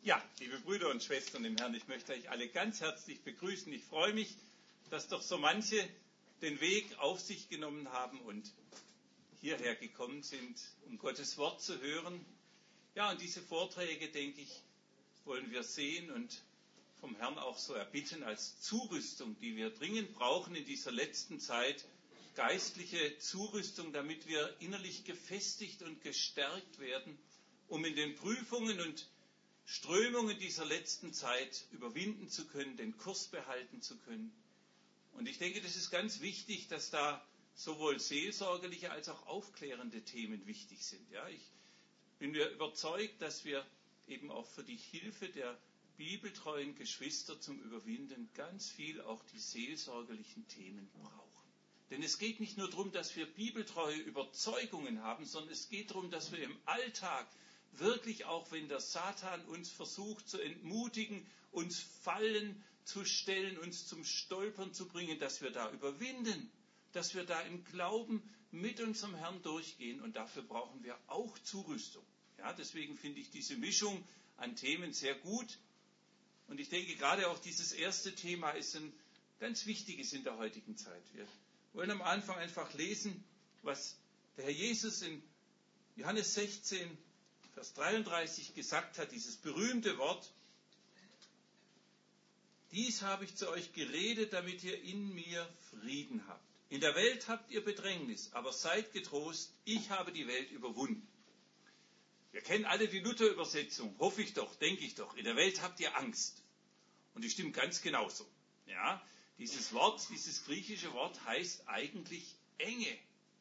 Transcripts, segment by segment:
Ja, liebe Brüder und Schwestern im Herrn, ich möchte euch alle ganz herzlich begrüßen. Ich freue mich, dass doch so manche den Weg auf sich genommen haben und hierher gekommen sind, um Gottes Wort zu hören. Ja, und diese Vorträge, denke ich, wollen wir sehen und vom Herrn auch so erbitten als Zurüstung, die wir dringend brauchen in dieser letzten Zeit, geistliche Zurüstung, damit wir innerlich gefestigt und gestärkt werden, um in den Prüfungen und Strömungen dieser letzten Zeit überwinden zu können, den Kurs behalten zu können. Und ich denke, das ist ganz wichtig, dass da sowohl seelsorgerliche als auch aufklärende Themen wichtig sind. Ja, ich bin mir überzeugt, dass wir eben auch für die Hilfe der bibeltreuen Geschwister zum Überwinden ganz viel auch die seelsorgerlichen Themen brauchen. Denn es geht nicht nur darum, dass wir bibeltreue Überzeugungen haben, sondern es geht darum, dass wir im Alltag wirklich auch, wenn der Satan uns versucht zu entmutigen, uns Fallen zu stellen, uns zum Stolpern zu bringen, dass wir da überwinden, dass wir da im Glauben mit unserem Herrn durchgehen, und dafür brauchen wir auch Zurüstung. Ja, deswegen finde ich diese Mischung an Themen sehr gut, und ich denke, gerade auch dieses erste Thema ist ein ganz wichtiges in der heutigen Zeit. Wir wollen am Anfang einfach lesen, was der Herr Jesus in Johannes 16, Vers 33 gesagt hat, dieses berühmte Wort: Dies habe ich zu euch geredet, damit ihr in mir Frieden habt. In der Welt habt ihr Bedrängnis, aber seid getrost, ich habe die Welt überwunden. Wir kennen alle die Luther-Übersetzung, hoffe ich doch, denke ich doch. In der Welt habt ihr Angst. Und die stimmt ganz genauso. Ja, dieses Wort, dieses griechische Wort heißt eigentlich Enge.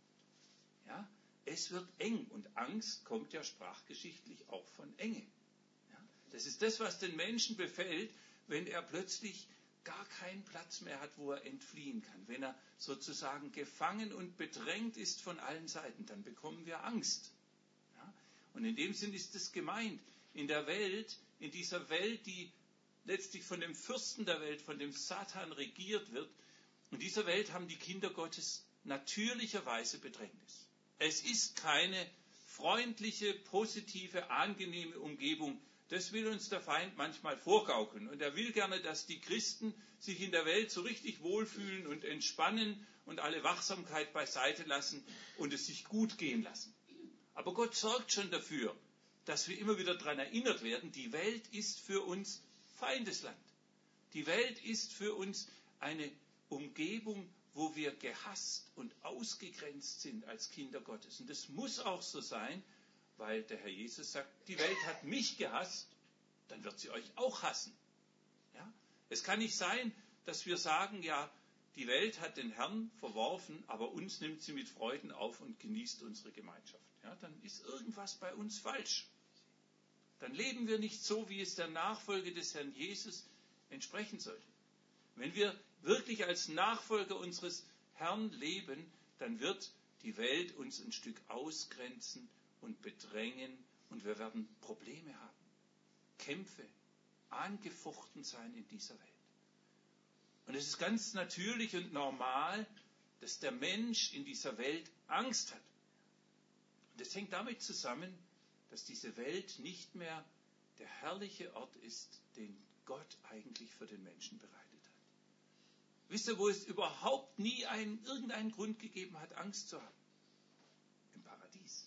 Ja, es wird eng, und Angst kommt ja sprachgeschichtlich auch von Enge. Ja, das ist das, was den Menschen befällt, wenn er plötzlich gar keinen Platz mehr hat, wo er entfliehen kann. Wenn er sozusagen gefangen und bedrängt ist von allen Seiten, dann bekommen wir Angst. Ja, und in dem Sinn ist es gemeint, in der Welt, in dieser Welt, die letztlich von dem Fürsten der Welt, von dem Satan regiert wird, in dieser Welt haben die Kinder Gottes natürlicherweise Bedrängnis. Es ist keine freundliche, positive, angenehme Umgebung. Das will uns der Feind manchmal vorgaukeln. Und er will gerne, dass die Christen sich in der Welt so richtig wohlfühlen und entspannen und alle Wachsamkeit beiseite lassen und es sich gut gehen lassen. Aber Gott sorgt schon dafür, dass wir immer wieder daran erinnert werden, die Welt ist für uns Feindesland. Die Welt ist für uns eine Umgebung, wo wir gehasst und ausgegrenzt sind als Kinder Gottes. Und das muss auch so sein, weil der Herr Jesus sagt, die Welt hat mich gehasst, dann wird sie euch auch hassen. Ja? Es kann nicht sein, dass wir sagen, ja, die Welt hat den Herrn verworfen, aber uns nimmt sie mit Freuden auf und genießt unsere Gemeinschaft. Ja, dann ist irgendwas bei uns falsch. Dann leben wir nicht so, wie es der Nachfolge des Herrn Jesus entsprechen sollte. Wenn wir wirklich als Nachfolger unseres Herrn leben, dann wird die Welt uns ein Stück ausgrenzen und bedrängen, und wir werden Probleme haben, Kämpfe, angefochten sein in dieser Welt. Und es ist ganz natürlich und normal, dass der Mensch in dieser Welt Angst hat. Und das hängt damit zusammen, dass diese Welt nicht mehr der herrliche Ort ist, den Gott eigentlich für den Menschen bereitet hat. Wisst ihr, wo es überhaupt nie irgendeinen Grund gegeben hat, Angst zu haben? Im Paradies.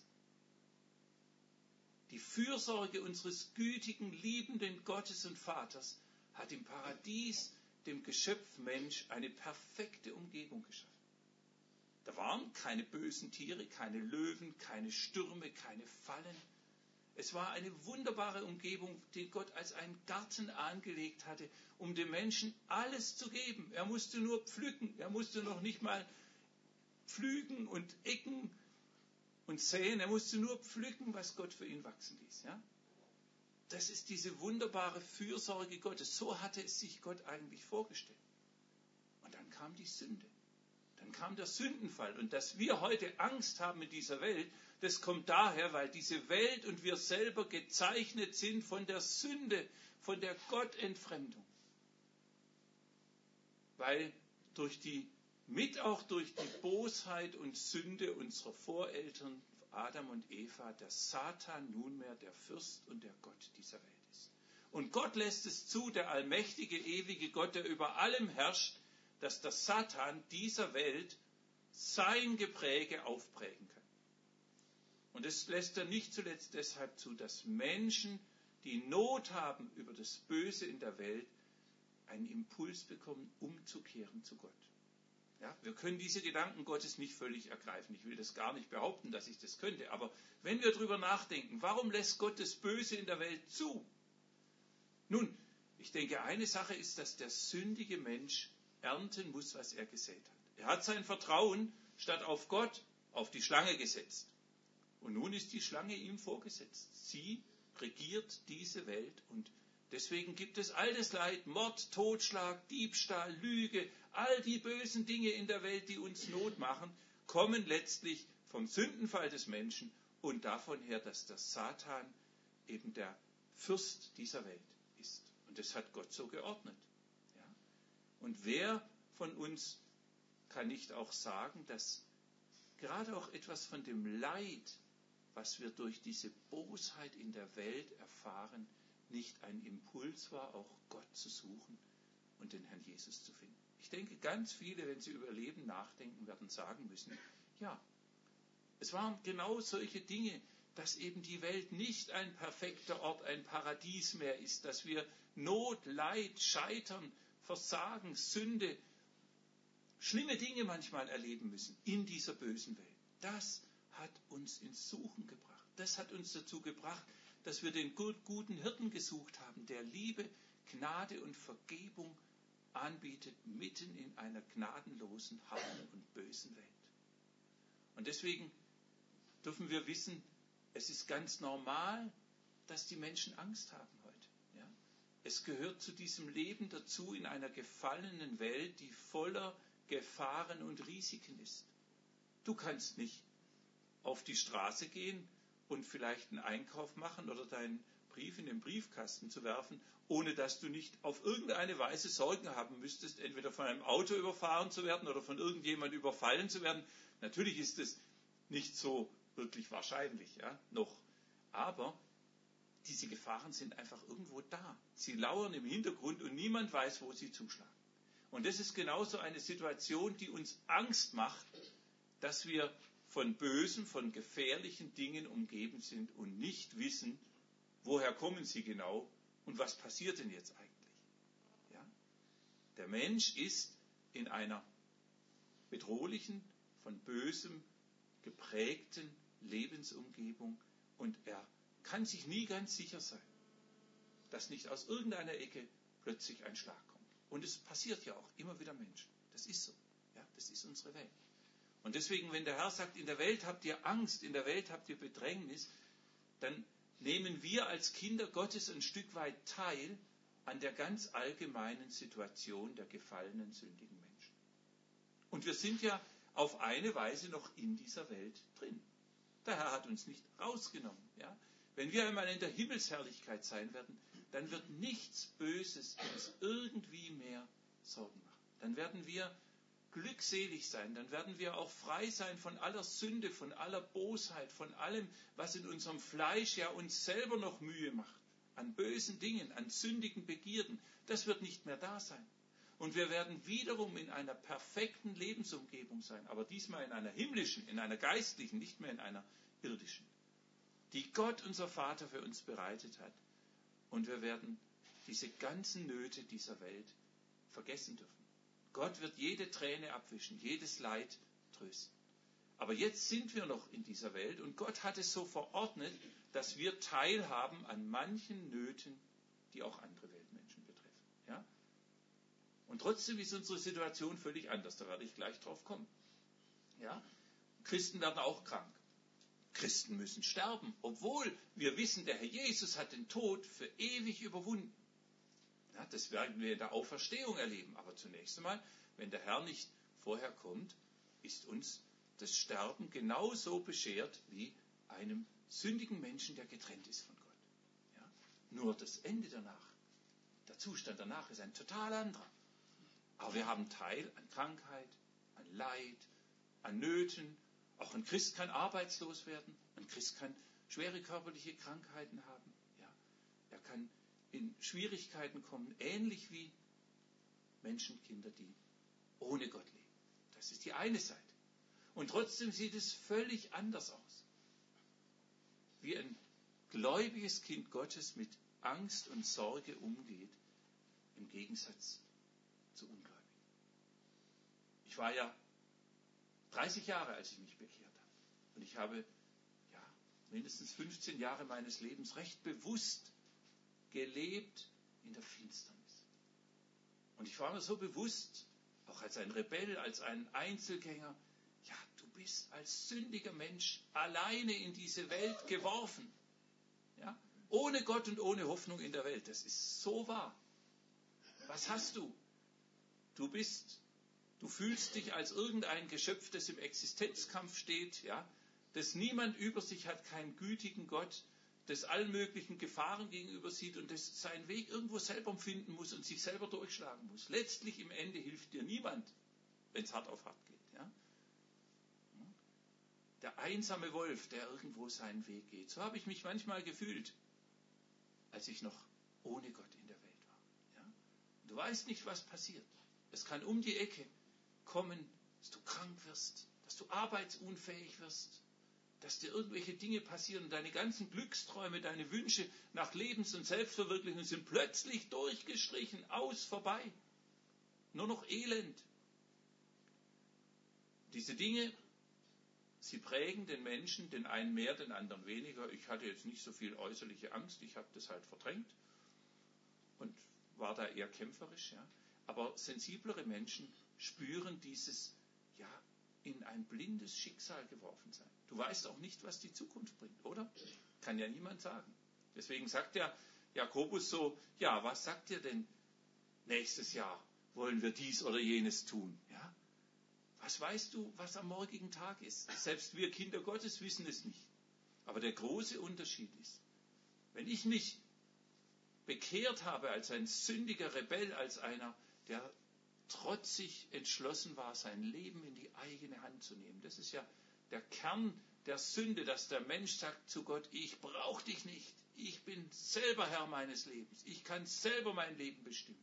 Die Fürsorge unseres gütigen, liebenden Gottes und Vaters hat im Paradies dem Geschöpf Mensch eine perfekte Umgebung geschaffen. Da waren keine bösen Tiere, keine Löwen, keine Stürme, keine Fallen. Es war eine wunderbare Umgebung, die Gott als einen Garten angelegt hatte, um dem Menschen alles zu geben. Er musste nur pflücken, er musste noch nicht mal pflügen und ecken und säen, er musste nur pflücken, was Gott für ihn wachsen ließ. Ja? Das ist diese wunderbare Fürsorge Gottes. So hatte es sich Gott eigentlich vorgestellt. Und dann kam die Sünde. Dann kam der Sündenfall. Und dass wir heute Angst haben in dieser Welt, das kommt daher, weil diese Welt und wir selber gezeichnet sind von der Sünde, von der Gottentfremdung. Weil auch durch die Bosheit und Sünde unserer Voreltern Adam und Eva der Satan nunmehr der Fürst und der Gott dieser Welt ist. Und Gott lässt es zu, der allmächtige, ewige Gott, der über allem herrscht, dass der Satan dieser Welt sein Gepräge aufprägen kann. Und das lässt er nicht zuletzt deshalb zu, dass Menschen, die Not haben über das Böse in der Welt, einen Impuls bekommen, umzukehren zu Gott. Ja, wir können diese Gedanken Gottes nicht völlig ergreifen. Ich will das gar nicht behaupten, dass ich das könnte. Aber wenn wir darüber nachdenken, warum lässt Gott das Böse in der Welt zu? Nun, ich denke, eine Sache ist, dass der sündige Mensch ernten muss, was er gesät hat. Er hat sein Vertrauen statt auf Gott auf die Schlange gesetzt. Und nun ist die Schlange ihm vorgesetzt. Sie regiert diese Welt und deswegen gibt es all das Leid, Mord, Totschlag, Diebstahl, Lüge, all die bösen Dinge in der Welt, die uns Not machen, kommen letztlich vom Sündenfall des Menschen und davon her, dass der Satan eben der Fürst dieser Welt ist. Und das hat Gott so geordnet. Ja? Und wer von uns kann nicht auch sagen, dass gerade auch etwas von dem Leid, was wir durch diese Bosheit in der Welt erfahren, nicht ein Impuls war, auch Gott zu suchen und den Herrn Jesus zu finden. Ich denke, ganz viele, wenn sie über Leben nachdenken, werden sagen müssen, ja, es waren genau solche Dinge, dass eben die Welt nicht ein perfekter Ort, ein Paradies mehr ist, dass wir Not, Leid, Scheitern, Versagen, Sünde, schlimme Dinge manchmal erleben müssen in dieser bösen Welt. Das hat uns ins Suchen gebracht. Das hat uns dazu gebracht, dass wir den guten Hirten gesucht haben, der Liebe, Gnade und Vergebung anbietet, mitten in einer gnadenlosen, harten und bösen Welt. Und deswegen dürfen wir wissen, es ist ganz normal, dass die Menschen Angst haben heute. Ja? Es gehört zu diesem Leben dazu in einer gefallenen Welt, die voller Gefahren und Risiken ist. Du kannst nicht auf die Straße gehen und vielleicht einen Einkauf machen oder deinen Brief in den Briefkasten zu werfen, ohne dass du nicht auf irgendeine Weise Sorgen haben müsstest, entweder von einem Auto überfahren zu werden oder von irgendjemand überfallen zu werden. Natürlich ist es nicht so wirklich wahrscheinlich, ja, noch. Aber diese Gefahren sind einfach irgendwo da. Sie lauern im Hintergrund und niemand weiß, wo sie zuschlagen. Und das ist genauso eine Situation, die uns Angst macht, dass wir von bösen, von gefährlichen Dingen umgeben sind und nicht wissen, woher kommen sie genau und was passiert denn jetzt eigentlich. Ja? Der Mensch ist in einer bedrohlichen, von Bösem geprägten Lebensumgebung und er kann sich nie ganz sicher sein, dass nicht aus irgendeiner Ecke plötzlich ein Schlag kommt. Und es passiert ja auch immer wieder Menschen. Das ist so. Ja, das ist unsere Welt. Und deswegen, wenn der Herr sagt, in der Welt habt ihr Angst, in der Welt habt ihr Bedrängnis, dann nehmen wir als Kinder Gottes ein Stück weit teil an der ganz allgemeinen Situation der gefallenen, sündigen Menschen. Und wir sind ja auf eine Weise noch in dieser Welt drin. Der Herr hat uns nicht rausgenommen. Ja? Wenn wir einmal in der Himmelsherrlichkeit sein werden, dann wird nichts Böses uns irgendwie mehr Sorgen machen. Dann werden wir glückselig sein, dann werden wir auch frei sein von aller Sünde, von aller Bosheit, von allem, was in unserem Fleisch ja uns selber noch Mühe macht, an bösen Dingen, an sündigen Begierden. Das wird nicht mehr da sein. Und wir werden wiederum in einer perfekten Lebensumgebung sein, aber diesmal in einer himmlischen, in einer geistlichen, nicht mehr in einer irdischen, die Gott, unser Vater, für uns bereitet hat. Und wir werden diese ganzen Nöte dieser Welt vergessen dürfen. Gott wird jede Träne abwischen, jedes Leid trösten. Aber jetzt sind wir noch in dieser Welt und Gott hat es so verordnet, dass wir teilhaben an manchen Nöten, die auch andere Weltmenschen betreffen. Ja? Und trotzdem ist unsere Situation völlig anders, da werde ich gleich drauf kommen. Ja? Christen werden auch krank. Christen müssen sterben, obwohl wir wissen, der Herr Jesus hat den Tod für ewig überwunden. Ja, das werden wir in der Auferstehung erleben. Aber zunächst einmal, wenn der Herr nicht vorher kommt, ist uns das Sterben genauso beschert wie einem sündigen Menschen, der getrennt ist von Gott. Ja? Nur das Ende danach, der Zustand danach ist ein total anderer. Aber wir haben Teil an Krankheit, an Leid, an Nöten. Auch ein Christ kann arbeitslos werden. Ein Christ kann schwere körperliche Krankheiten haben. Ja? Er kann in Schwierigkeiten kommen, ähnlich wie Menschenkinder, die ohne Gott leben. Das ist die eine Seite. Und trotzdem sieht es völlig anders aus. Wie ein gläubiges Kind Gottes mit Angst und Sorge umgeht, im Gegensatz zu Ungläubigen. Ich war ja 30 Jahre, als ich mich bekehrt habe. Und ich habe mindestens 15 Jahre meines Lebens recht bewusst gelebt in der Finsternis. Und ich war mir so bewusst, auch als ein Rebell, als ein Einzelgänger, ja, du bist als sündiger Mensch alleine in diese Welt geworfen. Ja? Ohne Gott und ohne Hoffnung in der Welt. Das ist so wahr. Was hast du? Du fühlst dich als irgendein Geschöpf, das im Existenzkampf steht, ja, das niemand über sich hat, keinen gütigen Gott, das allen möglichen Gefahren gegenüber sieht und das seinen Weg irgendwo selber finden muss und sich selber durchschlagen muss. Letztlich im Ende hilft dir niemand, wenn es hart auf hart geht. Ja? Der einsame Wolf, der irgendwo seinen Weg geht. So habe ich mich manchmal gefühlt, als ich noch ohne Gott in der Welt war. Ja? Du weißt nicht, was passiert. Es kann um die Ecke kommen, dass du krank wirst, dass du arbeitsunfähig wirst, dass dir irgendwelche Dinge passieren und deine ganzen Glücksträume, deine Wünsche nach Lebens- und Selbstverwirklichung sind plötzlich durchgestrichen, vorbei. Nur noch Elend. Diese Dinge, sie prägen den Menschen, den einen mehr, den anderen weniger. Ich hatte jetzt nicht so viel äußerliche Angst, ich habe das halt verdrängt und war da eher kämpferisch. Ja. Aber sensiblere Menschen spüren dieses, in ein blindes Schicksal geworfen sein. Du weißt auch nicht, was die Zukunft bringt, oder? Kann ja niemand sagen. Deswegen sagt der Jakobus so, was sagt ihr denn nächstes Jahr? Wollen wir dies oder jenes tun? Ja? Was weißt du, was am morgigen Tag ist? Selbst wir Kinder Gottes wissen es nicht. Aber der große Unterschied ist, wenn ich mich bekehrt habe als ein sündiger Rebell, als einer, der trotzig entschlossen war, sein Leben in die eigene Hand zu nehmen. Das ist ja der Kern der Sünde, dass der Mensch sagt zu Gott, ich brauche dich nicht. Ich bin selber Herr meines Lebens. Ich kann selber mein Leben bestimmen.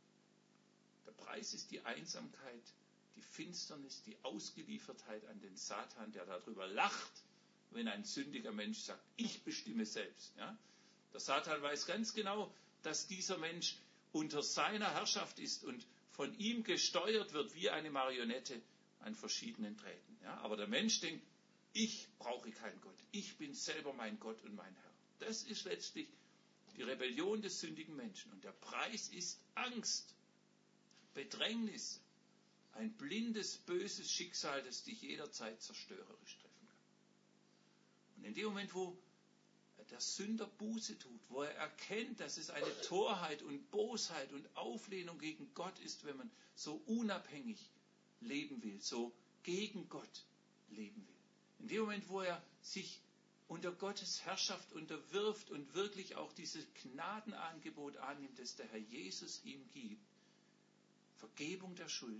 Der Preis ist die Einsamkeit, die Finsternis, die Ausgeliefertheit an den Satan, der darüber lacht, wenn ein sündiger Mensch sagt, ich bestimme selbst. Ja? Der Satan weiß ganz genau, dass dieser Mensch unter seiner Herrschaft ist und von ihm gesteuert wird wie eine Marionette an verschiedenen Drähten. Ja, aber der Mensch denkt, ich brauche keinen Gott. Ich bin selber mein Gott und mein Herr. Das ist letztlich die Rebellion des sündigen Menschen. Und der Preis ist Angst, Bedrängnis, ein blindes, böses Schicksal, das dich jederzeit zerstörerisch treffen kann. Und in dem Moment, wo der Sünder Buße tut, wo er erkennt, dass es eine Torheit und Bosheit und Auflehnung gegen Gott ist, wenn man so unabhängig leben will, so gegen Gott leben will. In dem Moment, wo er sich unter Gottes Herrschaft unterwirft und wirklich auch dieses Gnadenangebot annimmt, das der Herr Jesus ihm gibt, Vergebung der Schuld,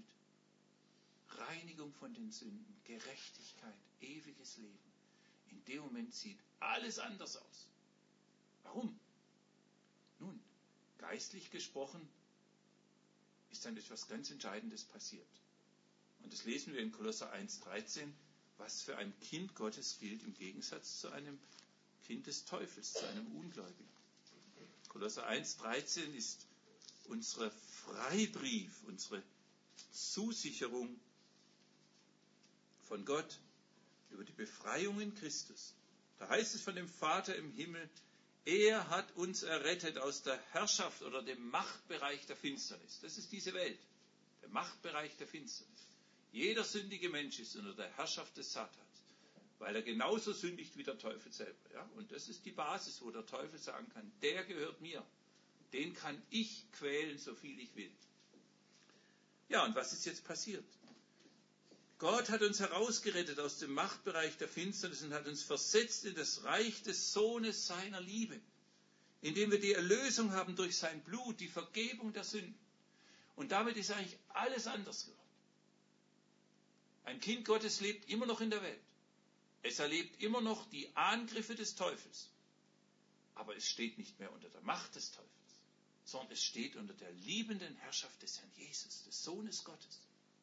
Reinigung von den Sünden, Gerechtigkeit, ewiges Leben. In dem Moment sieht alles anders aus. Warum? Nun, geistlich gesprochen ist dann etwas ganz Entscheidendes passiert. Und das lesen wir in Kolosser 1,13, was für ein Kind Gottes gilt im Gegensatz zu einem Kind des Teufels, zu einem Ungläubigen. Kolosser 1,13 ist unser Freibrief, unsere Zusicherung von Gott über die Befreiung in Christus. Da heißt es von dem Vater im Himmel, er hat uns errettet aus der Herrschaft oder dem Machtbereich der Finsternis. Das ist diese Welt, der Machtbereich der Finsternis. Jeder sündige Mensch ist unter der Herrschaft des Satans, weil er genauso sündigt wie der Teufel selber. Ja? Und das ist die Basis, wo der Teufel sagen kann, der gehört mir, den kann ich quälen, so viel ich will. Ja, und was ist jetzt passiert? Gott hat uns herausgerettet aus dem Machtbereich der Finsternis und hat uns versetzt in das Reich des Sohnes seiner Liebe, indem wir die Erlösung haben durch sein Blut, die Vergebung der Sünden. Und damit ist eigentlich alles anders geworden. Ein Kind Gottes lebt immer noch in der Welt. Es erlebt immer noch die Angriffe des Teufels. Aber es steht nicht mehr unter der Macht des Teufels. sondern es steht unter der liebenden Herrschaft des Herrn Jesus, des Sohnes Gottes.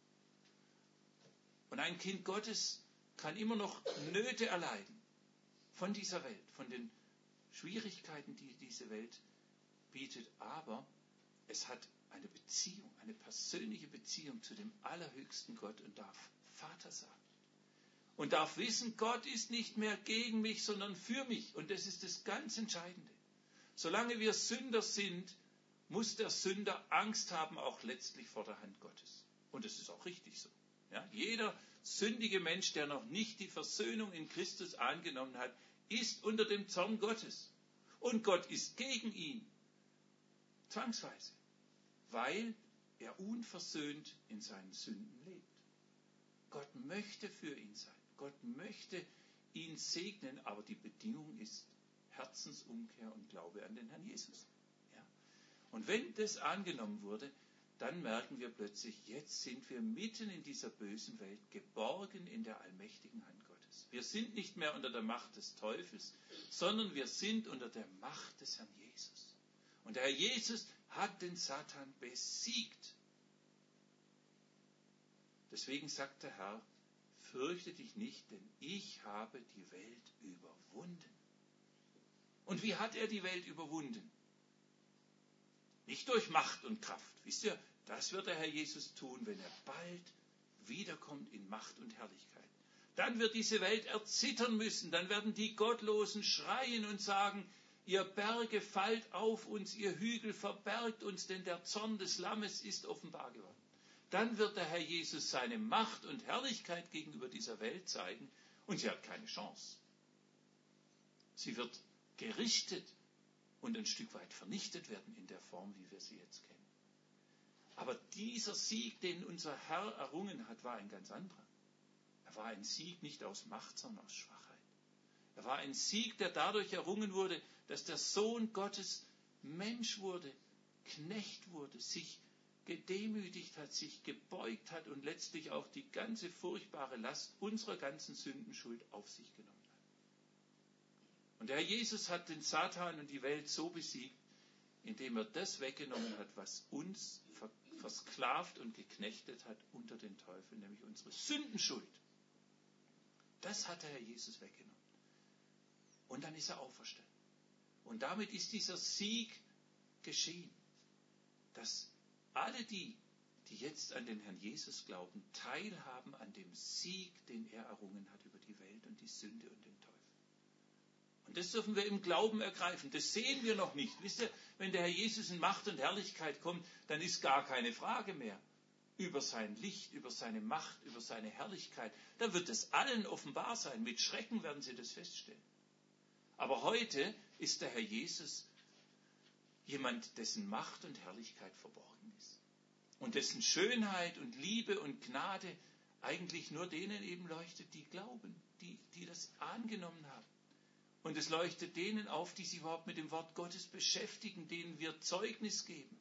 Und ein Kind Gottes kann immer noch Nöte erleiden von dieser Welt, von den Schwierigkeiten, die diese Welt bietet, aber es hat eine Beziehung, eine persönliche Beziehung zu dem allerhöchsten Gott und darf Vater sagen. Und darf wissen, Gott ist nicht mehr gegen mich, sondern für mich. Und das ist das ganz Entscheidende. Solange wir Sünder sind, muss der Sünder Angst haben, auch letztlich vor der Hand Gottes. Und das ist auch richtig so. Ja, jeder sündige Mensch, der noch nicht die Versöhnung in Christus angenommen hat, ist unter dem Zorn Gottes. Und Gott ist gegen ihn. Zwangsweise. Weil er unversöhnt in seinen Sünden lebt. Gott möchte für ihn sein. Gott möchte ihn segnen, aber die Bedingung ist Herzensumkehr und Glaube an den Herrn Jesus. Ja? Und wenn das angenommen wurde, dann merken wir plötzlich, jetzt sind wir mitten in dieser bösen Welt, geborgen in der allmächtigen Hand Gottes. Wir sind nicht mehr unter der Macht des Teufels, sondern wir sind unter der Macht des Herrn Jesus. Und der Herr Jesus hat den Satan besiegt. Deswegen sagt der Herr, fürchte dich nicht, denn ich habe die Welt überwunden. Und wie hat er die Welt überwunden? Nicht durch Macht und Kraft. Wisst ihr, das wird der Herr Jesus tun, wenn er bald wiederkommt in Macht und Herrlichkeit. Dann wird diese Welt erzittern müssen. Dann werden die Gottlosen schreien und sagen, ihr Berge fallt auf uns, ihr Hügel verbergt uns, denn der Zorn des Lammes ist offenbar geworden. Dann wird der Herr Jesus seine Macht und Herrlichkeit gegenüber dieser Welt zeigen und sie hat keine Chance. Sie wird gerichtet und ein Stück weit vernichtet werden in der Form, wie wir sie jetzt kennen. Aber dieser Sieg, den unser Herr errungen hat, war ein ganz anderer. Er war ein Sieg nicht aus Macht, sondern aus Schwachheit. Er war ein Sieg, der dadurch errungen wurde, dass der Sohn Gottes Mensch wurde, Knecht wurde, sich gedemütigt hat, sich gebeugt hat und letztlich auch die ganze furchtbare Last unserer ganzen Sündenschuld auf sich genommen hat. Und der Herr Jesus hat den Satan und die Welt so besiegt, indem er das weggenommen hat, was uns versklavt und geknechtet hat unter den Teufel, nämlich unsere Sündenschuld. Das hat der Herr Jesus weggenommen. Und dann ist er auferstanden. Und damit ist dieser Sieg geschehen, dass alle die jetzt an den Herrn Jesus glauben, teilhaben an dem Sieg, den er errungen hat über die Welt und die Sünde und den Teufel. Und das dürfen wir im Glauben ergreifen. Das sehen wir noch nicht. Wisst ihr, wenn der Herr Jesus in Macht und Herrlichkeit kommt, dann ist gar keine Frage mehr über sein Licht, über seine Macht, über seine Herrlichkeit. Da wird es allen offenbar sein. Mit Schrecken werden sie das feststellen. Aber heute ist der Herr Jesus jemand, dessen Macht und Herrlichkeit verborgen ist. Und dessen Schönheit und Liebe und Gnade eigentlich nur denen eben leuchtet, die glauben, die das angenommen haben. Und es leuchtet denen auf, die sich überhaupt mit dem Wort Gottes beschäftigen, denen wir Zeugnis geben.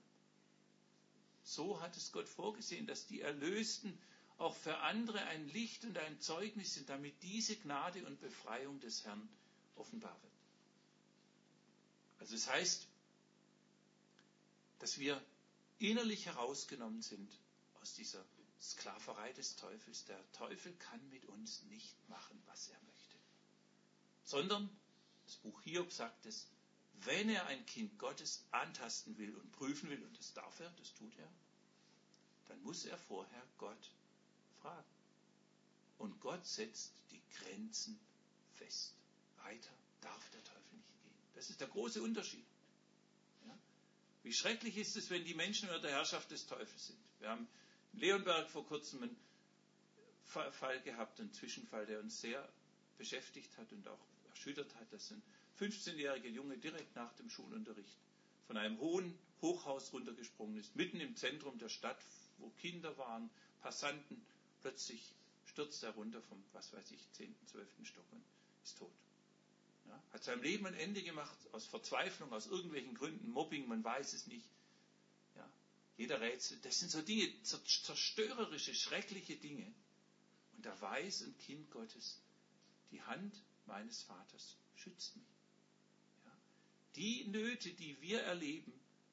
So hat es Gott vorgesehen, dass die Erlösten auch für andere ein Licht und ein Zeugnis sind, damit diese Gnade und Befreiung des Herrn offenbar wird. Also es heißt, dass wir innerlich herausgenommen sind aus dieser Sklaverei des Teufels. Der Teufel kann mit uns nicht machen, was er möchte. Sondern, das Buch Hiob sagt es, wenn er ein Kind Gottes antasten will und prüfen will, und das darf er, das tut er, dann muss er vorher Gott fragen. Und Gott setzt die Grenzen fest. Weiter darf der Teufel nicht gehen. Das ist der große Unterschied. Ja? Wie schrecklich ist es, wenn die Menschen unter der Herrschaft des Teufels sind. Wir haben in Leonberg vor kurzem einen Fall gehabt, einen Zwischenfall, der uns sehr beschäftigt hat und auch erschüttert hat, dass ein 15-jähriger Junge direkt nach dem Schulunterricht von einem hohen Hochhaus runtergesprungen ist, mitten im Zentrum der Stadt, wo Kinder waren, Passanten. Plötzlich stürzt er runter vom, 10., 12. Stock und ist tot. Ja, hat seinem Leben ein Ende gemacht, aus Verzweiflung, aus irgendwelchen Gründen, Mobbing, man weiß es nicht. Ja, jeder Rätsel, das sind so Dinge, zerstörerische, schreckliche Dinge. Und da weiß ein Kind Gottes, die Hand meines Vaters schützt mich. Ja, die Nöte, die wir erleben,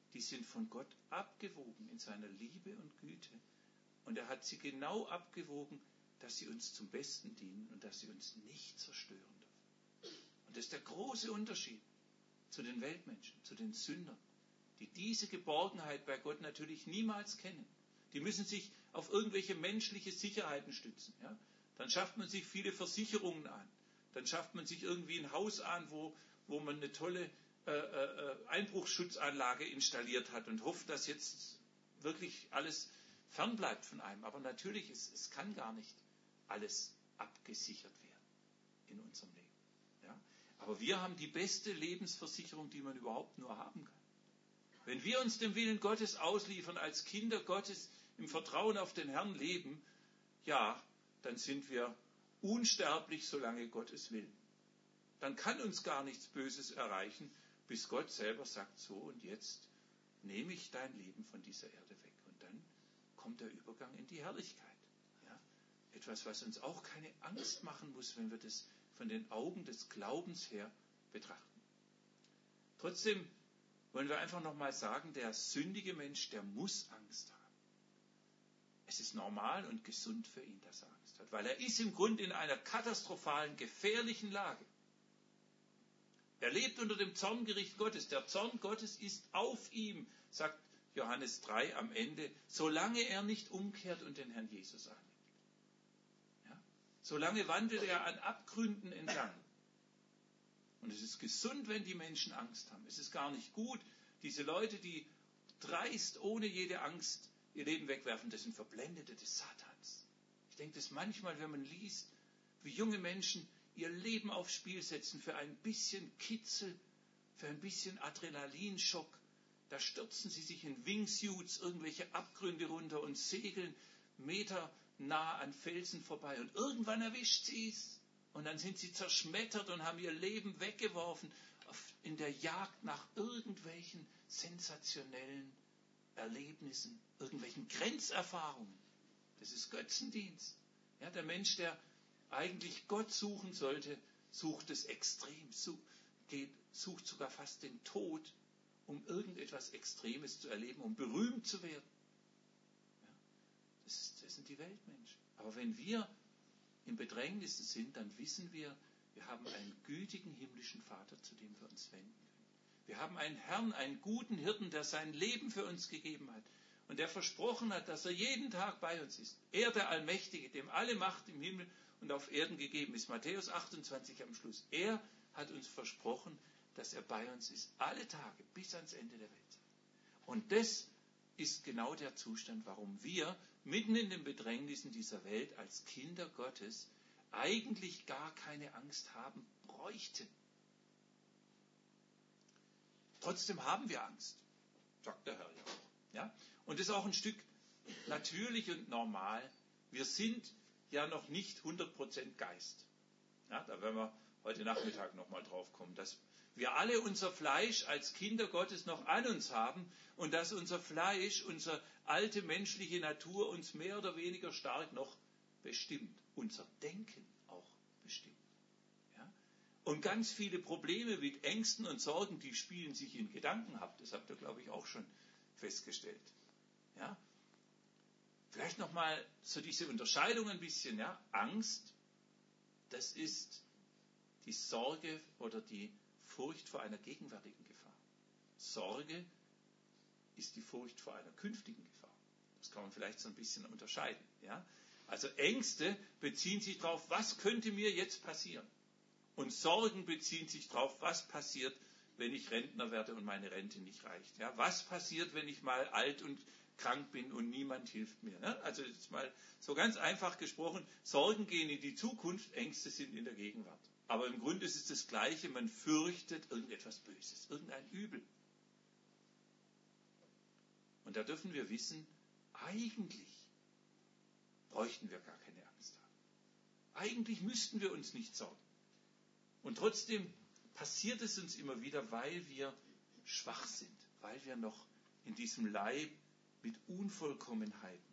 die sind von Gott abgewogen in seiner Liebe und Güte. Und er hat sie genau abgewogen, dass sie uns zum Besten dienen und dass sie uns nicht zerstören dürfen. Und das ist der große Unterschied zu den Weltmenschen, zu den Sündern, die diese Geborgenheit bei Gott natürlich niemals kennen. Die müssen sich auf irgendwelche menschliche Sicherheiten stützen. Ja? Dann schafft man sich viele Versicherungen an. Dann schafft man sich irgendwie ein Haus an, wo man eine tolle Einbruchsschutzanlage installiert hat und hofft, dass jetzt wirklich alles fernbleibt von einem. Aber natürlich, es kann gar nicht alles abgesichert werden in unserem Leben. Ja? Aber wir haben die beste Lebensversicherung, die man überhaupt nur haben kann. Wenn wir uns dem Willen Gottes ausliefern, als Kinder Gottes im Vertrauen auf den Herrn leben, ja, dann sind wir unsterblich, solange Gott es will. Dann kann uns gar nichts Böses erreichen, bis Gott selber sagt, so und jetzt nehme ich dein Leben von dieser Erde weg. Und dann kommt der Übergang in die Herrlichkeit. Ja? Etwas, was uns auch keine Angst machen muss, wenn wir das von den Augen des Glaubens her betrachten. Trotzdem wollen wir einfach nochmal sagen, der sündige Mensch, der muss Angst haben. Es ist normal und gesund für ihn, dass er Angst hat, weil er ist im Grunde in einer katastrophalen, gefährlichen Lage. Er lebt unter dem Zorngericht Gottes. Der Zorn Gottes ist auf ihm, sagt Johannes 3 am Ende, solange er nicht umkehrt und den Herrn Jesus annimmt. Ja? Solange wandelt er an Abgründen entlang. Und es ist gesund, wenn die Menschen Angst haben. Es ist gar nicht gut, diese Leute, die dreist, ohne jede Angst ihr Leben wegwerfen, das sind Verblendete des Satans. Ich denke das manchmal, wenn man liest, wie junge Menschen ihr Leben aufs Spiel setzen für ein bisschen Kitzel, für ein bisschen Adrenalinschock. Da stürzen sie sich in Wingsuits irgendwelche Abgründe runter und segeln Meter nah an Felsen vorbei. Und irgendwann erwischt sie es. Und dann sind sie zerschmettert und haben ihr Leben weggeworfen in der Jagd nach irgendwelchen sensationellen Erlebnissen, irgendwelchen Grenzerfahrungen. Das ist Götzendienst. Ja, der Mensch, der eigentlich Gott suchen sollte, sucht es extrem, sucht sogar fast den Tod, um irgendetwas Extremes zu erleben, um berühmt zu werden. Ja, das sind die Weltmenschen. Aber wenn wir in Bedrängnissen sind, dann wissen wir, wir haben einen gütigen himmlischen Vater, zu dem wir uns wenden können. Wir haben einen Herrn, einen guten Hirten, der sein Leben für uns gegeben hat und der versprochen hat, dass er jeden Tag bei uns ist. Er, der Allmächtige, dem alle Macht im Himmel und auf Erden gegeben ist. Matthäus 28 am Schluss. Er hat uns versprochen, dass er bei uns ist, alle Tage bis ans Ende der Welt. Und das ist genau der Zustand, warum wir mitten in den Bedrängnissen dieser Welt als Kinder Gottes eigentlich gar keine Angst haben bräuchten. Trotzdem haben wir Angst, sagt der Herr ja auch. Ja? Und das ist auch ein Stück natürlich und normal. Wir sind ja noch nicht 100% Geist. Ja, da werden wir heute Nachmittag nochmal drauf kommen, dass wir alle unser Fleisch als Kinder Gottes noch an uns haben und dass unser Fleisch, unsere alte menschliche Natur uns mehr oder weniger stark noch bestimmt. Unser Denken auch bestimmt. Ja? Und ganz viele Probleme mit Ängsten und Sorgen, die spielen sich in Gedanken ab. Das habt ihr, glaube ich, auch schon festgestellt. Ja? Vielleicht nochmal so diese Unterscheidung ein bisschen. Ja? Angst, das ist die Sorge oder die Furcht vor einer gegenwärtigen Gefahr. Sorge ist die Furcht vor einer künftigen Gefahr. Das kann man vielleicht so ein bisschen unterscheiden. Ja? Also Ängste beziehen sich darauf, was könnte mir jetzt passieren? Und Sorgen beziehen sich darauf, was passiert, wenn ich Rentner werde und meine Rente nicht reicht. Ja? Was passiert, wenn ich mal alt und krank bin und niemand hilft mir? Ne? Also jetzt mal so ganz einfach gesprochen, Sorgen gehen in die Zukunft, Ängste sind in der Gegenwart. Aber im Grunde ist es das Gleiche, man fürchtet irgendetwas Böses, irgendein Übel. Und da dürfen wir wissen, eigentlich bräuchten wir gar keine Angst haben. Eigentlich müssten wir uns nicht sorgen. Und trotzdem passiert es uns immer wieder, weil wir schwach sind, weil wir noch in diesem Leib mit Unvollkommenheiten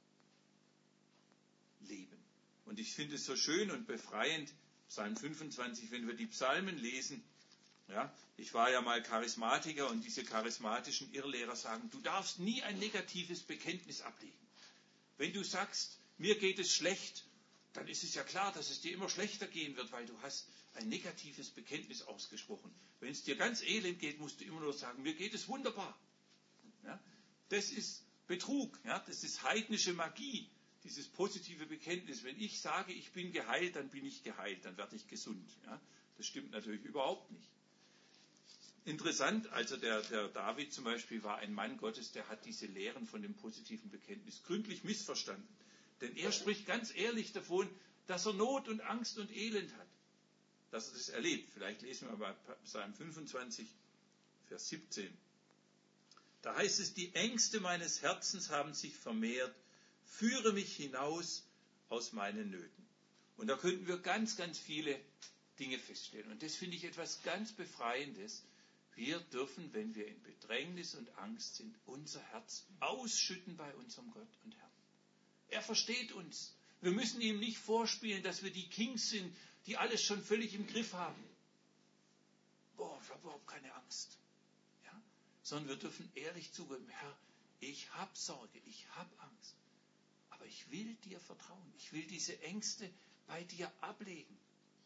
leben. Und ich finde es so schön und befreiend, Psalm 25, wenn wir die Psalmen lesen, Ja, ich war ja mal Charismatiker und diese charismatischen Irrlehrer sagen, du darfst nie ein negatives Bekenntnis ablegen. Wenn du sagst, mir geht es schlecht, dann ist es ja klar, dass es dir immer schlechter gehen wird, weil du hast ein negatives Bekenntnis ausgesprochen. Wenn es dir ganz elend geht, musst du immer nur sagen, mir geht es wunderbar. Ja, das ist Betrug, ja, das ist heidnische Magie, dieses positive Bekenntnis. Wenn ich sage, ich bin geheilt, dann bin ich geheilt, dann werde ich gesund. Ja, das stimmt natürlich überhaupt nicht. Interessant, also der David zum Beispiel war ein Mann Gottes, der hat diese Lehren von dem positiven Bekenntnis gründlich missverstanden. Denn er spricht ganz ehrlich davon, dass er Not und Angst und Elend hat. Dass er das erlebt. Vielleicht lesen wir bei Psalm 25, Vers 17. Da heißt es, die Ängste meines Herzens haben sich vermehrt, führe mich hinaus aus meinen Nöten. Und da könnten wir ganz, ganz viele Dinge feststellen. Und das finde ich etwas ganz Befreiendes. Wir dürfen, wenn wir in Bedrängnis und Angst sind, unser Herz ausschütten bei unserem Gott und Herrn. Er versteht uns. Wir müssen ihm nicht vorspielen, dass wir die Kings sind, die alles schon völlig im Griff haben. Boah, ich habe überhaupt keine Angst. Ja? Sondern wir dürfen ehrlich zugeben, Herr, ich habe Sorge, ich habe Angst. Aber ich will dir vertrauen. Ich will diese Ängste bei dir ablegen.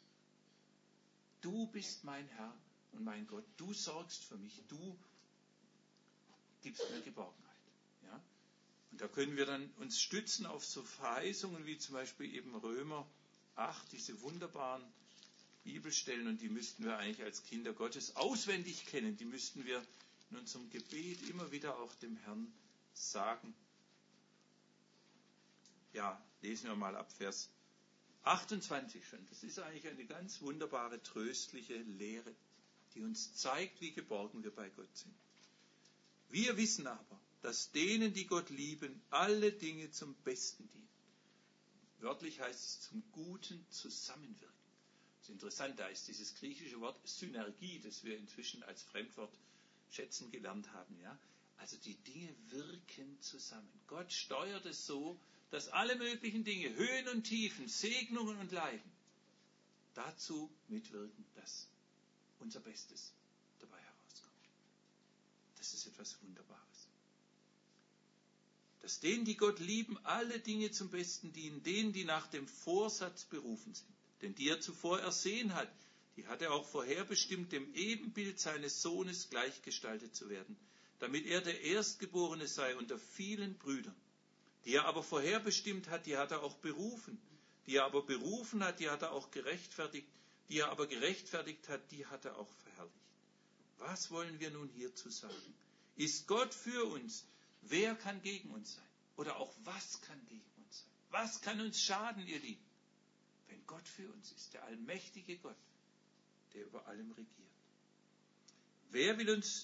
Du bist mein Herr und mein Gott. Du sorgst für mich. Du gibst mir Geborgenheit. Ja? Und da können wir dann uns stützen auf so Verheißungen wie zum Beispiel eben Römer 8, diese wunderbaren Bibelstellen, und die müssten wir eigentlich als Kinder Gottes auswendig kennen. Die müssten wir in unserem Gebet immer wieder auch dem Herrn sagen. Ja, lesen wir mal ab Vers 28 schon. Das ist eigentlich eine ganz wunderbare, tröstliche Lehre, die uns zeigt, wie geborgen wir bei Gott sind. Wir wissen aber, dass denen, die Gott lieben, alle Dinge zum Besten dienen. Wörtlich heißt es zum Guten zusammenwirken. Das ist interessant, da ist dieses griechische Wort Synergie, das wir inzwischen als Fremdwort schätzen gelernt haben. Ja? Also die Dinge wirken zusammen. Gott steuert es so, dass alle möglichen Dinge, Höhen und Tiefen, Segnungen und Leiden, dazu mitwirken, dass unser Bestes dabei herauskommt. Das ist etwas Wunderbares. Dass denen, die Gott lieben, alle Dinge zum Besten dienen, denen, die nach dem Vorsatz berufen sind. Denn die er zuvor ersehen hat, die hat er auch vorherbestimmt, dem Ebenbild seines Sohnes gleichgestaltet zu werden, damit er der Erstgeborene sei unter vielen Brüdern. Die er aber vorherbestimmt hat, die hat er auch berufen. Die er aber berufen hat, die hat er auch gerechtfertigt. Die er aber gerechtfertigt hat, die hat er auch verherrlicht. Was wollen wir nun hierzu sagen? Ist Gott für uns? Wer kann gegen uns sein? Oder auch was kann gegen uns sein? Was kann uns schaden, ihr Lieben? Wenn Gott für uns ist, der allmächtige Gott, der über allem regiert. Wer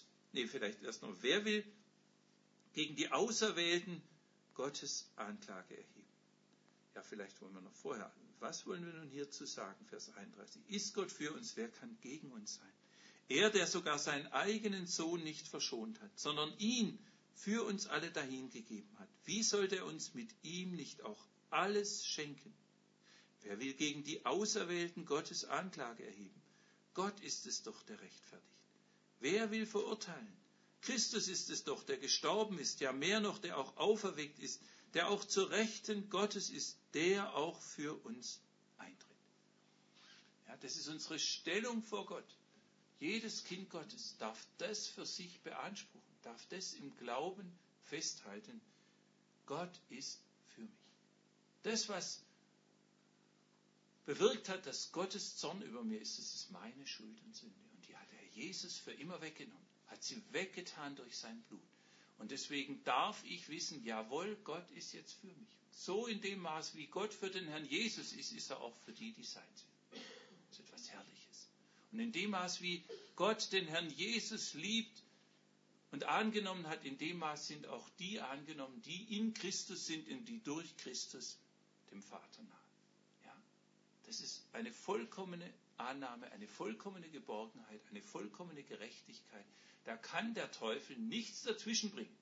will gegen die Auserwählten Gottes Anklage erheben? Ja, vielleicht wollen wir noch vorher. Was wollen wir nun hierzu sagen? Vers 31. Ist Gott für uns? Wer kann gegen uns sein? Er, der sogar seinen eigenen Sohn nicht verschont hat, sondern ihn für uns alle dahingegeben hat. Wie sollte er uns mit ihm nicht auch alles schenken? Wer will gegen die Auserwählten Gottes Anklage erheben? Gott ist es doch, der rechtfertigt. Wer will verurteilen? Christus ist es doch, der gestorben ist, ja mehr noch, der auch auferweckt ist, der auch zur Rechten Gottes ist, der auch für uns eintritt. Ja, das ist unsere Stellung vor Gott. Jedes Kind Gottes darf das für sich beanspruchen, darf das im Glauben festhalten. Gott ist für mich. Das, was bewirkt hat, dass Gottes Zorn über mir ist, das ist meine Schuld und Sünde. Und die hat der Herr Jesus für immer weggenommen, hat sie weggetan durch sein Blut. Und deswegen darf ich wissen, jawohl, Gott ist jetzt für mich. So in dem Maß, wie Gott für den Herrn Jesus ist, ist er auch für die, die sein sind. Das ist etwas Herrliches. Und in dem Maß, wie Gott den Herrn Jesus liebt und angenommen hat, in dem Maß sind auch die angenommen, die in Christus sind und die durch Christus dem Vater nahen. Ja? Das ist eine vollkommene Annahme, eine vollkommene Geborgenheit, eine vollkommene Gerechtigkeit. Da kann der Teufel nichts dazwischenbringen,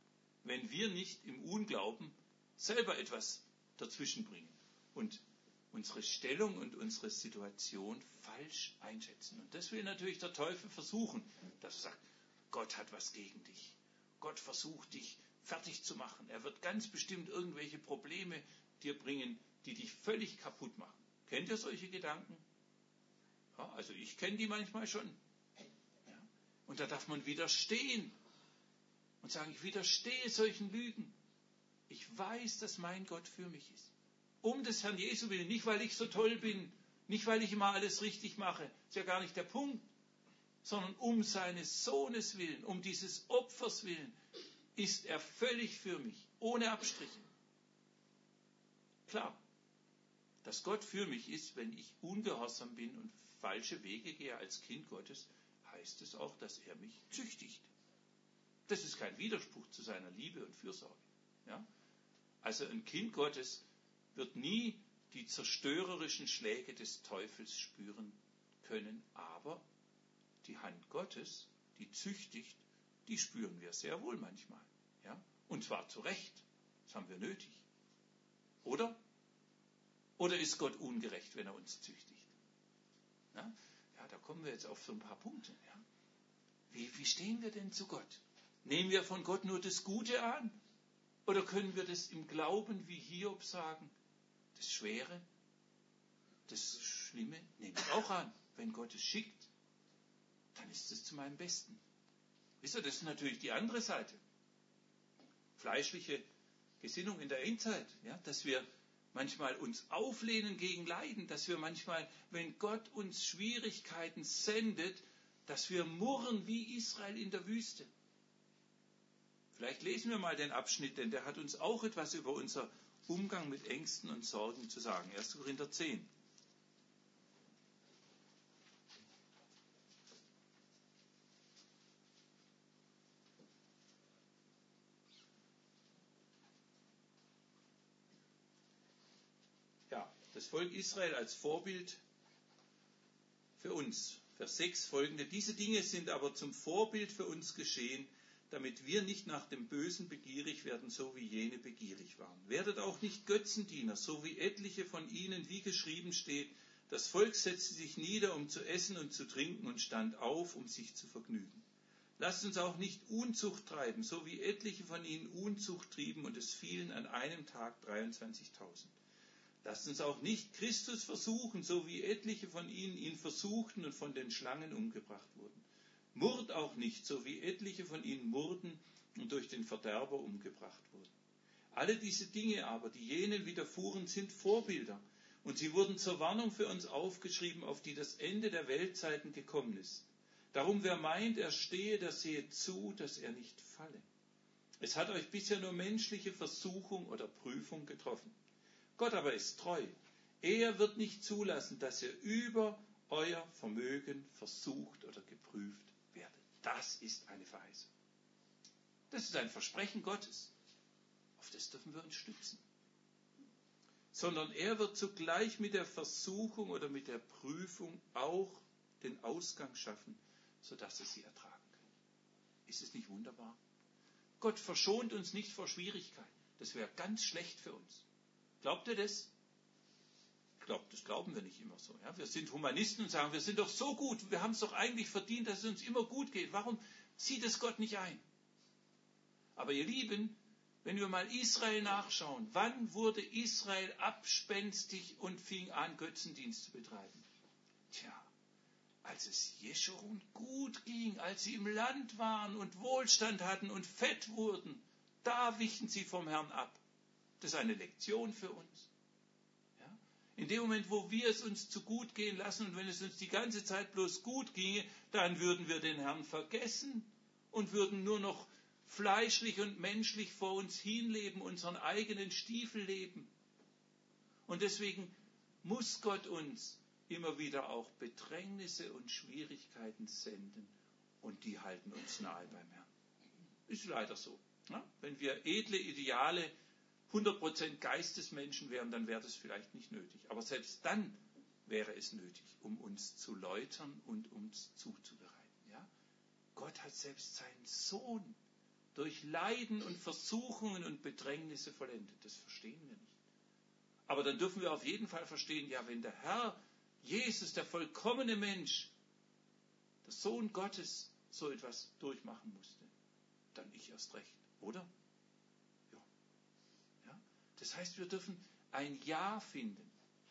wenn wir nicht im Unglauben selber etwas dazwischenbringen und unsere Stellung und unsere Situation falsch einschätzen. Und das will natürlich der Teufel versuchen, dass er sagt, Gott hat was gegen dich. Gott versucht dich fertig zu machen. Er wird ganz bestimmt irgendwelche Probleme dir bringen, die dich völlig kaputt machen. Kennt ihr solche Gedanken? Ja, also ich kenne die manchmal schon. Ja. Und da darf man widerstehen und sagen, ich widerstehe solchen Lügen. Ich weiß, dass mein Gott für mich ist. Um des Herrn Jesu willen, nicht weil ich so toll bin, nicht weil ich immer alles richtig mache, ist ja gar nicht der Punkt, sondern um seines Sohnes willen, um dieses Opfers willen, ist er völlig für mich, ohne Abstriche. Klar, dass Gott für mich ist, wenn ich ungehorsam bin und falsche Wege gehe als Kind Gottes, heißt es auch, dass er mich züchtigt. Das ist kein Widerspruch zu seiner Liebe und Fürsorge. Ja? Also ein Kind Gottes wird nie die zerstörerischen Schläge des Teufels spüren können, aber die Hand Gottes, die züchtigt, die spüren wir sehr wohl manchmal. Ja? Und zwar zu Recht. Das haben wir nötig. Oder? Oder ist Gott ungerecht, wenn er uns züchtigt? Ja, da kommen wir jetzt auf so ein paar Punkte. Ja? Wie stehen wir denn zu Gott? Nehmen wir von Gott nur das Gute an? Oder können wir das im Glauben wie Hiob sagen? Das Schwere, das Schlimme nehme ich auch an. Wenn Gott es schickt, dann ist es zu meinem Besten. Wisst ihr, das ist natürlich die andere Seite. Fleischliche Gesinnung in der Endzeit, ja, dass wir manchmal uns auflehnen gegen Leiden, dass wir manchmal, wenn Gott uns Schwierigkeiten sendet, dass wir murren wie Israel in der Wüste. Vielleicht lesen wir mal den Abschnitt, denn der hat uns auch etwas über unser Umgang mit Ängsten und Sorgen zu sagen. 1. Korinther 10. Ja, das Volk Israel als Vorbild für uns. Vers 6 folgende. Diese Dinge sind aber zum Vorbild für uns geschehen, damit wir nicht nach dem Bösen begierig werden, so wie jene begierig waren. Werdet auch nicht Götzendiener, so wie etliche von ihnen, wie geschrieben steht, das Volk setzte sich nieder, um zu essen und zu trinken und stand auf, um sich zu vergnügen. Lasst uns auch nicht Unzucht treiben, so wie etliche von ihnen Unzucht trieben und es fielen an einem Tag 23.000. Lasst uns auch nicht Christus versuchen, so wie etliche von ihnen ihn versuchten und von den Schlangen umgebracht wurden. Murrt auch nicht, so wie etliche von ihnen murrten und durch den Verderber umgebracht wurden. Alle diese Dinge aber, die jenen widerfuhren, sind Vorbilder. Und sie wurden zur Warnung für uns aufgeschrieben, auf die das Ende der Weltzeiten gekommen ist. Darum, wer meint, er stehe, der sehe zu, dass er nicht falle. Es hat euch bisher nur menschliche Versuchung oder Prüfung getroffen. Gott aber ist treu. Er wird nicht zulassen, dass ihr über euer Vermögen versucht oder geprüft werdet. Das ist eine Verheißung. Das ist ein Versprechen Gottes. Auf das dürfen wir uns stützen. Sondern er wird zugleich mit der Versuchung oder mit der Prüfung auch den Ausgang schaffen, sodass ihr sie ertragen könnt. Ist es nicht wunderbar? Gott verschont uns nicht vor Schwierigkeiten. Das wäre ganz schlecht für uns. Glaubt ihr das? Das glauben wir nicht immer so. Ja? Wir sind Humanisten und sagen, wir sind doch so gut, wir haben es doch eigentlich verdient, dass es uns immer gut geht. Warum sieht es Gott nicht ein? Aber ihr Lieben, wenn wir mal Israel nachschauen, wann wurde Israel abspenstig und fing an, Götzendienst zu betreiben? Tja, als es Jeschurun gut ging, als sie im Land waren und Wohlstand hatten und fett wurden, da wichen sie vom Herrn ab. Das ist eine Lektion für uns. Ja? In dem Moment, wo wir es uns zu gut gehen lassen und wenn es uns die ganze Zeit bloß gut ginge, dann würden wir den Herrn vergessen und würden nur noch fleischlich und menschlich vor uns hinleben, unseren eigenen Stiefel leben. Und deswegen muss Gott uns immer wieder auch Bedrängnisse und Schwierigkeiten senden und die halten uns nahe beim Herrn. Ist leider so. Ja? Wenn wir edle Ideale 100% Geistesmenschen wären, dann wäre das vielleicht nicht nötig. Aber selbst dann wäre es nötig, um uns zu läutern und uns zuzubereiten. Ja? Gott hat selbst seinen Sohn durch Leiden und Versuchungen und Bedrängnisse vollendet. Das verstehen wir nicht. Aber dann dürfen wir auf jeden Fall verstehen, ja, wenn der Herr Jesus, der vollkommene Mensch, der Sohn Gottes, so etwas durchmachen musste, dann ich erst recht, oder? Ja. Das heißt, wir dürfen ein Ja finden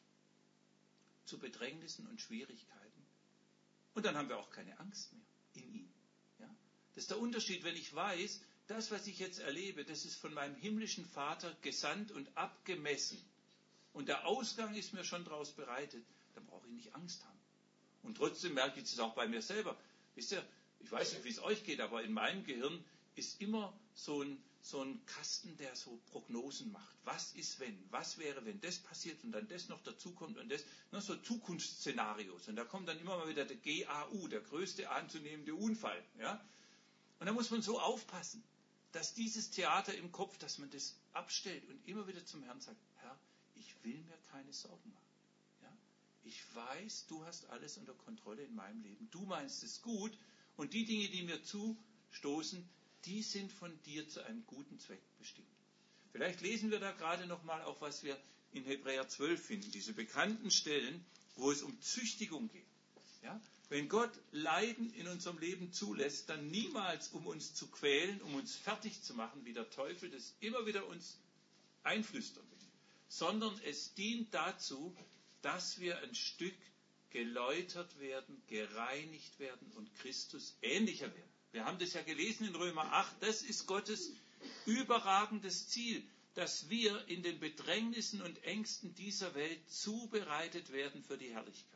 zu Bedrängnissen und Schwierigkeiten. Und dann haben wir auch keine Angst mehr in ihm. Ja? Das ist der Unterschied, wenn ich weiß, das, was ich jetzt erlebe, das ist von meinem himmlischen Vater gesandt und abgemessen. Und der Ausgang ist mir schon daraus bereitet, dann brauche ich nicht Angst haben. Und trotzdem merke ich es auch bei mir selber. Wisst ihr, ich weiß nicht, wie es euch geht, aber in meinem Gehirn ist immer so ein Kasten, der so Prognosen macht. Was ist wenn? Was wäre, wenn das passiert und dann das noch dazukommt und das? So Zukunftsszenarios. Und da kommt dann immer mal wieder der GAU, der größte anzunehmende Unfall. Ja? Und da muss man so aufpassen, dass dieses Theater im Kopf, dass man das abstellt und immer wieder zum Herrn sagt, Herr, ich will mir keine Sorgen machen. Ja? Ich weiß, du hast alles unter Kontrolle in meinem Leben. Du meinst es gut und die Dinge, die mir zustoßen, die sind von dir zu einem guten Zweck bestimmt. Vielleicht lesen wir da gerade nochmal auch, was wir in Hebräer 12 finden, diese bekannten Stellen, wo es um Züchtigung geht. Ja? Wenn Gott Leiden in unserem Leben zulässt, dann niemals, um uns zu quälen, um uns fertig zu machen, wie der Teufel das immer wieder uns einflüstern will, sondern es dient dazu, dass wir ein Stück geläutert werden, gereinigt werden und Christus ähnlicher werden. Wir haben das ja gelesen in Römer 8, das ist Gottes überragendes Ziel, dass wir in den Bedrängnissen und Ängsten dieser Welt zubereitet werden für die Herrlichkeit.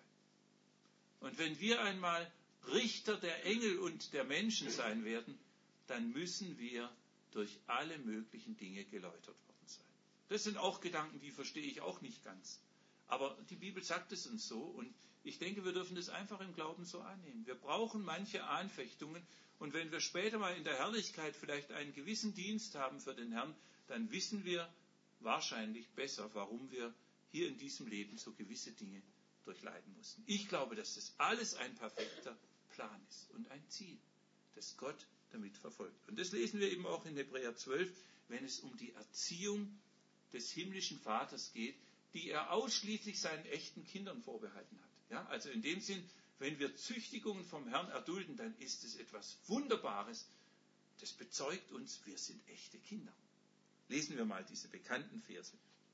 Und wenn wir einmal Richter der Engel und der Menschen sein werden, dann müssen wir durch alle möglichen Dinge geläutert worden sein. Das sind auch Gedanken, die verstehe ich auch nicht ganz. Aber die Bibel sagt es uns so und ich denke, wir dürfen das einfach im Glauben so annehmen. Wir brauchen manche Anfechtungen und wenn wir später mal in der Herrlichkeit vielleicht einen gewissen Dienst haben für den Herrn, dann wissen wir wahrscheinlich besser, warum wir hier in diesem Leben so gewisse Dinge durchleiden mussten. Ich glaube, dass das alles ein perfekter Plan ist und ein Ziel, das Gott damit verfolgt. Und das lesen wir eben auch in Hebräer 12, wenn es um die Erziehung des himmlischen Vaters geht, die er ausschließlich seinen echten Kindern vorbehalten hat. Ja, also in dem Sinn, wenn wir Züchtigungen vom Herrn erdulden, dann ist es etwas Wunderbares. Das bezeugt uns, wir sind echte Kinder. Lesen wir mal diese bekannten Verse.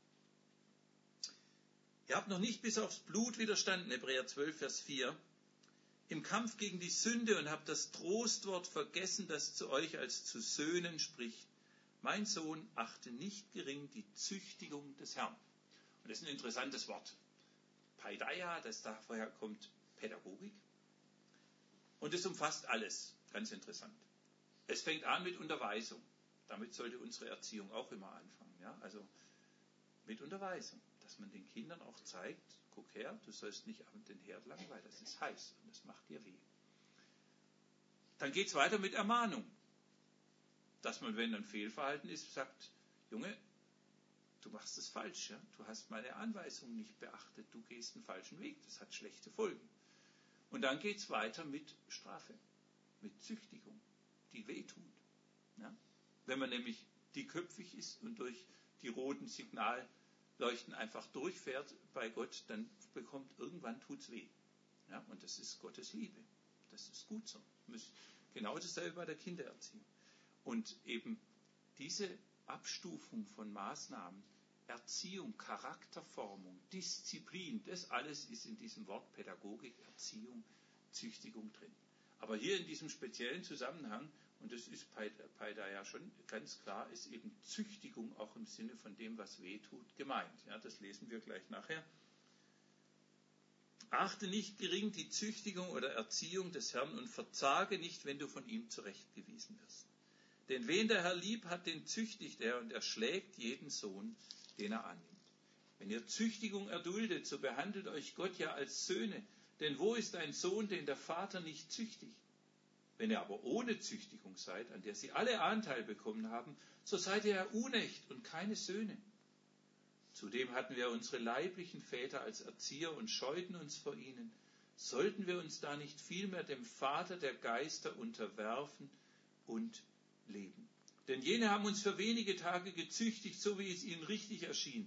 Ihr habt noch nicht bis aufs Blut widerstanden, Hebräer 12, Vers 4, im Kampf gegen die Sünde und habt das Trostwort vergessen, das zu euch als zu Söhnen spricht. Mein Sohn, achte nicht gering die Züchtigung des Herrn. Und das ist ein interessantes Wort. Paideia, das da vorher kommt, Pädagogik. Und es umfasst alles. Ganz interessant. Es fängt an mit Unterweisung. Damit sollte unsere Erziehung auch immer anfangen. Ja? Also mit Unterweisung. Dass man den Kindern auch zeigt, guck her, du sollst nicht abends den Herd lang, weil das ist heiß und das macht dir weh. Dann geht es weiter mit Ermahnung. Dass man, wenn ein Fehlverhalten ist, sagt, Junge, du machst es falsch, ja? Du hast meine Anweisungen nicht beachtet, du gehst einen falschen Weg, das hat schlechte Folgen. Und dann geht es weiter mit Strafe, mit Züchtigung, die wehtut. Ja? Wenn man nämlich dickköpfig ist und durch die roten Signalleuchten einfach durchfährt bei Gott, dann irgendwann tut's weh. Ja? Und das ist Gottes Liebe. Das ist gut so. Genau dasselbe bei der Kindererziehung. Und eben diese Abstufung von Maßnahmen, Erziehung, Charakterformung, Disziplin, das alles ist in diesem Wort Pädagogik, Erziehung, Züchtigung drin. Aber hier in diesem speziellen Zusammenhang, und das ist bei da ja schon ganz klar, ist eben Züchtigung auch im Sinne von dem, was weh tut, gemeint. Ja, das lesen wir gleich nachher. Achte nicht gering die Züchtigung oder Erziehung des Herrn und verzage nicht, wenn du von ihm zurechtgewiesen wirst. Denn wen der Herr lieb hat, den züchtigt er und er schlägt jeden Sohn, den er annimmt. Wenn ihr Züchtigung erduldet, so behandelt euch Gott ja als Söhne. Denn wo ist ein Sohn, den der Vater nicht züchtigt? Wenn ihr aber ohne Züchtigung seid, an der sie alle Anteil bekommen haben, so seid ihr ja unecht und keine Söhne. Zudem hatten wir unsere leiblichen Väter als Erzieher und scheuten uns vor ihnen. Sollten wir uns da nicht vielmehr dem Vater der Geister unterwerfen und leben? Denn jene haben uns für wenige Tage gezüchtigt, so wie es ihnen richtig erschien.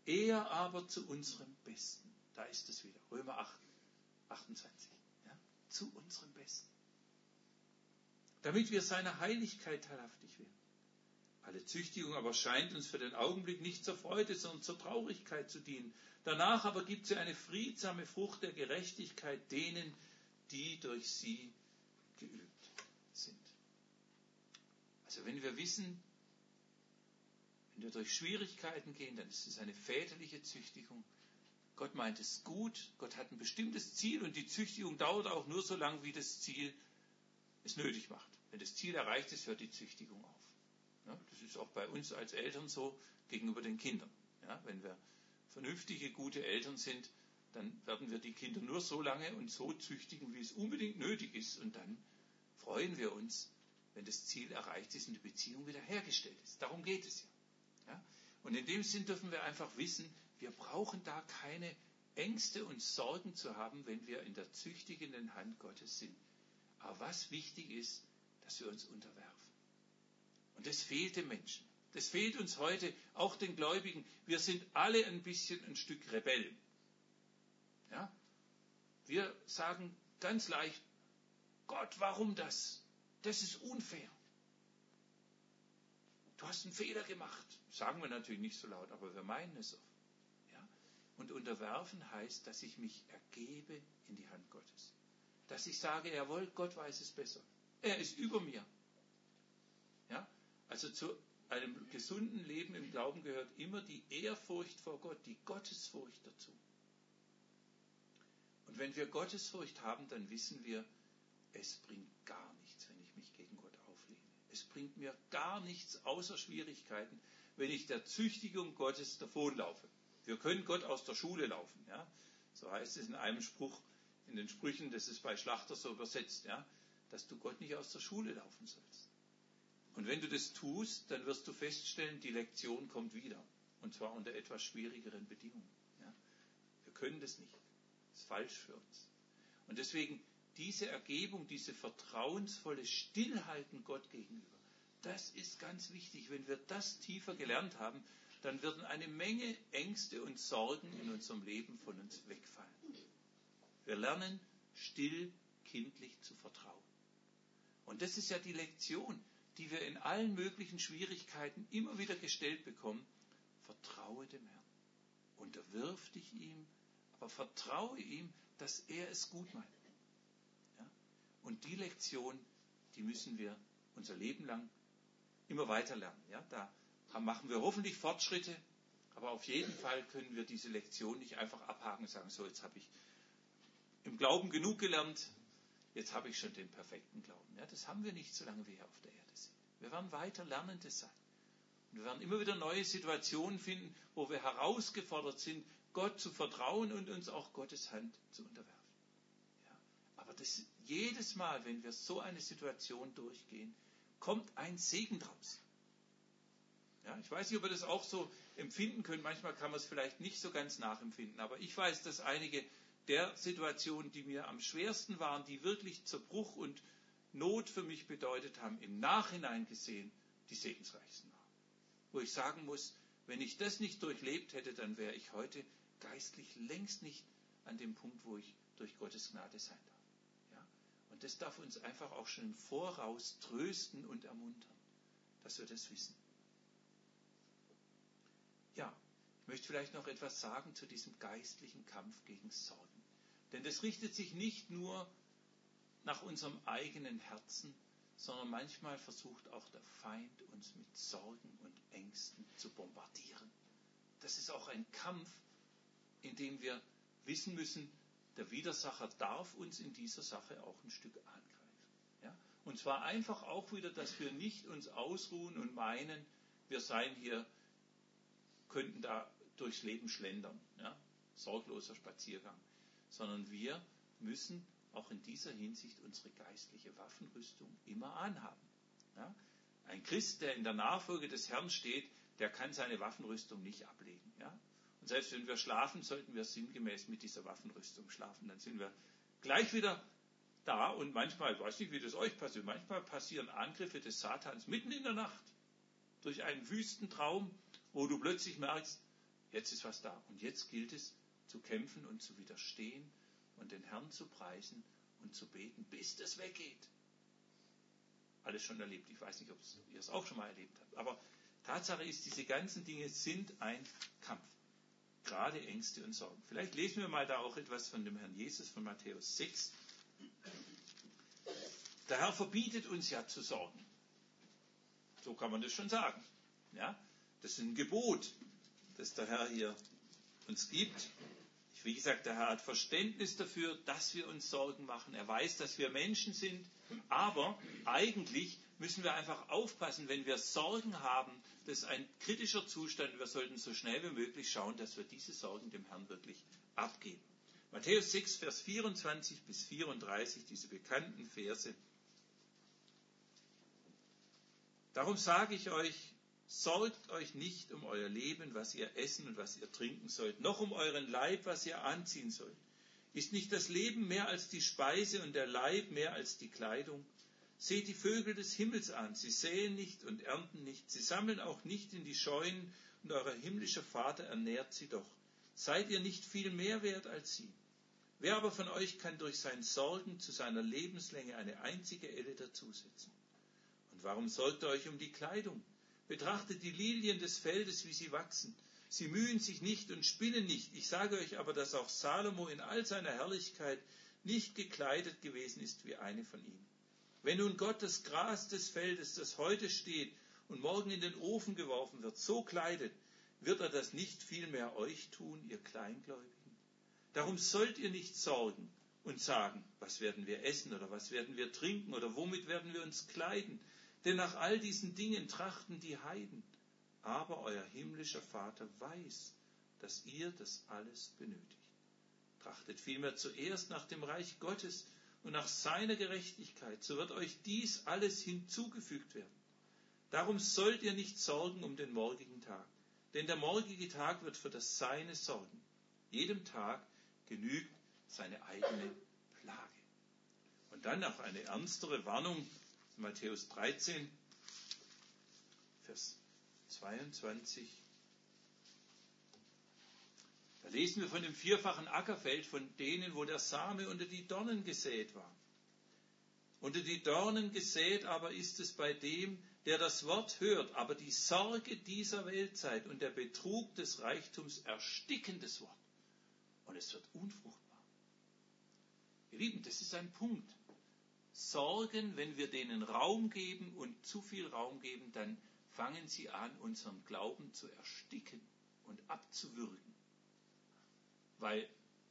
Er aber zu unserem Besten. Da ist es wieder, Römer 8, 28. Ja? Zu unserem Besten. Damit wir seiner Heiligkeit teilhaftig werden. Alle Züchtigung aber scheint uns für den Augenblick nicht zur Freude, sondern zur Traurigkeit zu dienen. Danach aber gibt sie eine friedsame Frucht der Gerechtigkeit denen, die durch sie geübt sind. Also wenn wir wissen, wenn wir durch Schwierigkeiten gehen, dann ist es eine väterliche Züchtigung. Gott meint es gut, Gott hat ein bestimmtes Ziel und die Züchtigung dauert auch nur so lange, wie das Ziel es nötig macht. Wenn das Ziel erreicht ist, hört die Züchtigung auf. Ja, das ist auch bei uns als Eltern so gegenüber den Kindern. Ja, wenn wir vernünftige, gute Eltern sind, dann werden wir die Kinder nur so lange und so züchtigen, wie es unbedingt nötig ist. Und dann freuen wir uns, wenn das Ziel erreicht ist und die Beziehung wiederhergestellt ist. Darum geht es ja. Ja? Und in dem Sinn dürfen wir einfach wissen, wir brauchen da keine Ängste und Sorgen zu haben, wenn wir in der züchtigenden Hand Gottes sind. Aber was wichtig ist, dass wir uns unterwerfen. Und das fehlt den Menschen. Das fehlt uns heute, auch den Gläubigen. Wir sind alle ein Stück Rebellen. Ja? Wir sagen ganz leicht, Gott, warum das? Das ist unfair. Du hast einen Fehler gemacht. Sagen wir natürlich nicht so laut, aber wir meinen es oft. Ja? Und unterwerfen heißt, dass ich mich ergebe in die Hand Gottes. Dass ich sage, jawohl, Gott weiß es besser. Er ist über mir. Ja? Also zu einem gesunden Leben im Glauben gehört immer die Ehrfurcht vor Gott, die Gottesfurcht dazu. Und wenn wir Gottesfurcht haben, dann wissen wir, es bringt gar nichts, wenn ich mich gegen Gott auflehne. Es bringt mir gar nichts außer Schwierigkeiten, wenn ich der Züchtigung Gottes davonlaufe. Wir können Gott aus der Schule laufen. Ja? So heißt es in einem Spruch, in den Sprüchen, das ist bei Schlachter so übersetzt, ja? Dass du Gott nicht aus der Schule laufen sollst. Und wenn du das tust, dann wirst du feststellen, die Lektion kommt wieder. Und zwar unter etwas schwierigeren Bedingungen. Ja? Wir können das nicht. Das ist falsch für uns. Und deswegen diese Ergebung, diese vertrauensvolle Stillhalten Gott gegenüber, das ist ganz wichtig. Wenn wir das tiefer gelernt haben, dann werden eine Menge Ängste und Sorgen in unserem Leben von uns wegfallen. Wir lernen still, kindlich zu vertrauen. Und das ist ja die Lektion, die wir in allen möglichen Schwierigkeiten immer wieder gestellt bekommen. Vertraue dem Herrn. Unterwirf dich ihm, aber vertraue ihm, dass er es gut meint. Ja? Und die Lektion, die müssen wir unser Leben lang immer weiter lernen. Ja? Da machen wir hoffentlich Fortschritte, aber auf jeden Fall können wir diese Lektion nicht einfach abhaken und sagen, so, jetzt habe ich im Glauben genug gelernt, jetzt habe ich schon den perfekten Glauben. Ja, das haben wir nicht, solange wir hier auf der Erde sind. Wir werden weiter Lernende sein. Und wir werden immer wieder neue Situationen finden, wo wir herausgefordert sind, Gott zu vertrauen und uns auch Gottes Hand zu unterwerfen. Ja, aber jedes Mal, wenn wir so eine Situation durchgehen, kommt ein Segen draus. Ja, ich weiß nicht, ob ihr das auch so empfinden könnt. Manchmal kann man es vielleicht nicht so ganz nachempfinden. Aber ich weiß, dass einige der Situationen, die mir am schwersten waren, die wirklich Zerbruch und Not für mich bedeutet haben, im Nachhinein gesehen, die segensreichsten waren. Wo ich sagen muss, wenn ich das nicht durchlebt hätte, dann wäre ich heute geistlich längst nicht an dem Punkt, wo ich durch Gottes Gnade sein darf. Ja? Und das darf uns einfach auch schon im Voraus trösten und ermuntern, dass wir das wissen. Ja, ich möchte vielleicht noch etwas sagen zu diesem geistlichen Kampf gegen Sorgen. Denn das richtet sich nicht nur nach unserem eigenen Herzen, sondern manchmal versucht auch der Feind, uns mit Sorgen und Ängsten zu bombardieren. Das ist auch ein Kampf, in dem wir wissen müssen, der Widersacher darf uns in dieser Sache auch ein Stück angreifen. Ja? Und zwar einfach auch wieder, dass wir nicht uns ausruhen und meinen, wir seien hier, könnten da durchs Leben schlendern. Ja? Sorgloser Spaziergang. Sondern wir müssen auch in dieser Hinsicht unsere geistliche Waffenrüstung immer anhaben. Ja? Ein Christ, der in der Nachfolge des Herrn steht, der kann seine Waffenrüstung nicht ablegen. Ja? Und selbst wenn wir schlafen, sollten wir sinngemäß mit dieser Waffenrüstung schlafen. Dann sind wir gleich wieder da und manchmal, ich weiß nicht, wie das euch passiert, manchmal passieren Angriffe des Satans mitten in der Nacht durch einen Wüstentraum, wo du plötzlich merkst, Jetzt ist was da. Und jetzt gilt es zu kämpfen und zu widerstehen und den Herrn zu preisen und zu beten, bis das weggeht. Alles schon erlebt. Ich weiß nicht, ob ihr es auch schon mal erlebt habt. Aber Tatsache ist, diese ganzen Dinge sind ein Kampf. Gerade Ängste und Sorgen. Vielleicht lesen wir mal da auch etwas von dem Herrn Jesus, von Matthäus 6. Der Herr verbietet uns ja zu sorgen. So kann man das schon sagen. Ja? Das ist ein Gebot, das der Herr hier uns gibt. Wie gesagt, der Herr hat Verständnis dafür, dass wir uns Sorgen machen. Er weiß, dass wir Menschen sind. Aber eigentlich müssen wir einfach aufpassen, wenn wir Sorgen haben. Das ist ein kritischer Zustand. Wir sollten so schnell wie möglich schauen, dass wir diese Sorgen dem Herrn wirklich abgeben. Matthäus 6, Vers 24 bis 34, diese bekannten Verse. Darum sage ich euch, sorgt euch nicht um euer Leben, was ihr essen und was ihr trinken sollt, noch um euren Leib, was ihr anziehen sollt. Ist nicht das Leben mehr als die Speise und der Leib mehr als die Kleidung? Seht die Vögel des Himmels an, sie säen nicht und ernten nicht, sie sammeln auch nicht in die Scheunen, und euer himmlischer Vater ernährt sie doch. Seid ihr nicht viel mehr wert als sie? Wer aber von euch kann durch sein Sorgen zu seiner Lebenslänge eine einzige Elle dazusetzen? Und warum sorgt ihr euch um die Kleidung? Betrachtet die Lilien des Feldes, wie sie wachsen. Sie mühen sich nicht und spinnen nicht. Ich sage euch aber, dass auch Salomo in all seiner Herrlichkeit nicht gekleidet gewesen ist wie eine von ihnen. Wenn nun Gott das Gras des Feldes, das heute steht und morgen in den Ofen geworfen wird, so kleidet, wird er das nicht vielmehr euch tun, ihr Kleingläubigen? Darum sollt ihr nicht sorgen und sagen, was werden wir essen oder was werden wir trinken oder womit werden wir uns kleiden? Denn nach all diesen Dingen trachten die Heiden. Aber euer himmlischer Vater weiß, dass ihr das alles benötigt. Trachtet vielmehr zuerst nach dem Reich Gottes und nach seiner Gerechtigkeit, so wird euch dies alles hinzugefügt werden. Darum sollt ihr nicht sorgen um den morgigen Tag, denn der morgige Tag wird für das Seine sorgen. Jedem Tag genügt seine eigene Plage. Und dann noch eine ernstere Warnung, Matthäus 13, Vers 22. Da lesen wir von dem vierfachen Ackerfeld, von denen, wo der Same unter die Dornen gesät war. Unter die Dornen gesät aber ist es bei dem, der das Wort hört, aber die Sorge dieser Weltzeit und der Betrug des Reichtums ersticken das Wort. Und es wird unfruchtbar. Ihr Lieben, das ist ein Punkt. Sorgen, wenn wir denen Raum geben und zu viel Raum geben, dann fangen sie an, unseren Glauben zu ersticken und abzuwürgen. Weil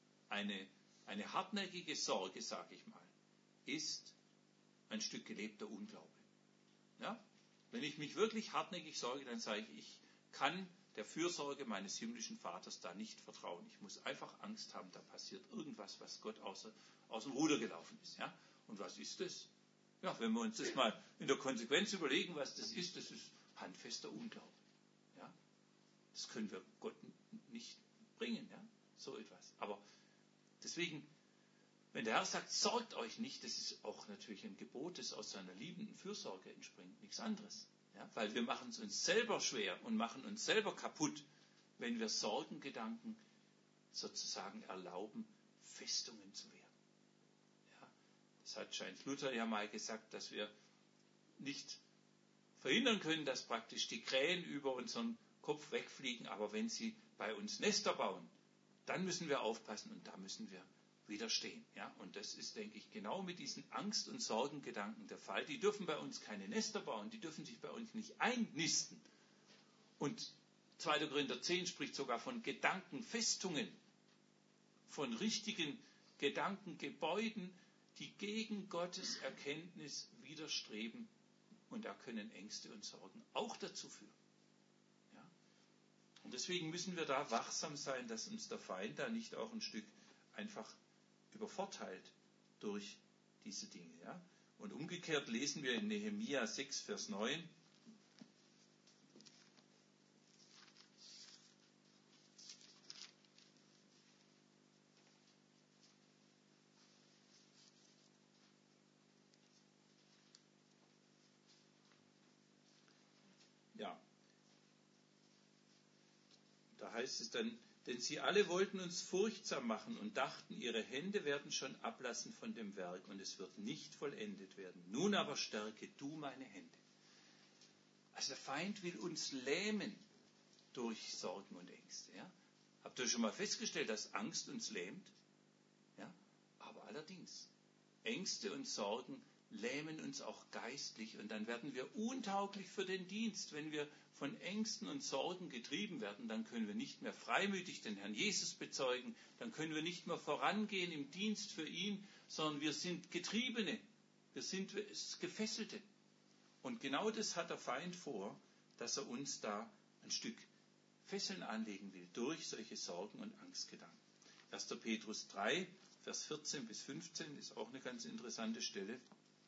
eine hartnäckige Sorge, sage ich mal, ist ein Stück gelebter Unglaube. Ja? Wenn ich mich wirklich hartnäckig sorge, dann sage ich kann der Fürsorge meines himmlischen Vaters da nicht vertrauen. Ich muss einfach Angst haben, da passiert irgendwas, was Gott aus dem Ruder gelaufen ist. Ja? Und was ist das? Ja, wenn wir uns das mal in der Konsequenz überlegen, was das ist handfester Unglaube. Ja? Das können wir Gott nicht bringen, ja? So etwas. Aber deswegen, wenn der Herr sagt, sorgt euch nicht, das ist auch natürlich ein Gebot, das aus seiner liebenden Fürsorge entspringt, nichts anderes. Ja? Weil wir machen es uns selber schwer und machen uns selber kaputt, wenn wir Sorgengedanken sozusagen erlauben, Festungen zu werden. Das hat Scheins Luther ja mal gesagt, dass wir nicht verhindern können, dass praktisch die Krähen über unseren Kopf wegfliegen, aber wenn sie bei uns Nester bauen, dann müssen wir aufpassen und da müssen wir widerstehen. Ja? Und das ist, denke ich, genau mit diesen Angst- und Sorgengedanken der Fall. Die dürfen bei uns keine Nester bauen, die dürfen sich bei uns nicht einnisten. Und 2. Korinther 10 spricht sogar von Gedankenfestungen, von richtigen Gedankengebäuden, die gegen Gottes Erkenntnis widerstreben. Und da können Ängste und Sorgen auch dazu führen. Ja? Und deswegen müssen wir da wachsam sein, dass uns der Feind da nicht auch ein Stück einfach übervorteilt durch diese Dinge. Ja? Und umgekehrt lesen wir in Nehemia 6, Vers 9, heißt es dann, denn sie alle wollten uns furchtsam machen und dachten, ihre Hände werden schon ablassen von dem Werk und es wird nicht vollendet werden. Nun aber stärke du meine Hände. Also der Feind will uns lähmen durch Sorgen und Ängste. Ja? Habt ihr schon mal festgestellt, dass Angst uns lähmt? Ja? Aber allerdings, Ängste und Sorgen lähmen uns auch geistlich und dann werden wir untauglich für den Dienst. Wenn wir von Ängsten und Sorgen getrieben werden, dann können wir nicht mehr freimütig den Herrn Jesus bezeugen, dann können wir nicht mehr vorangehen im Dienst für ihn, sondern wir sind Getriebene, wir sind Gefesselte. Und genau das hat der Feind vor, dass er uns da ein Stück Fesseln anlegen will durch solche Sorgen und Angstgedanken. 1. Petrus 3, Vers 14 bis 15 ist auch eine ganz interessante Stelle.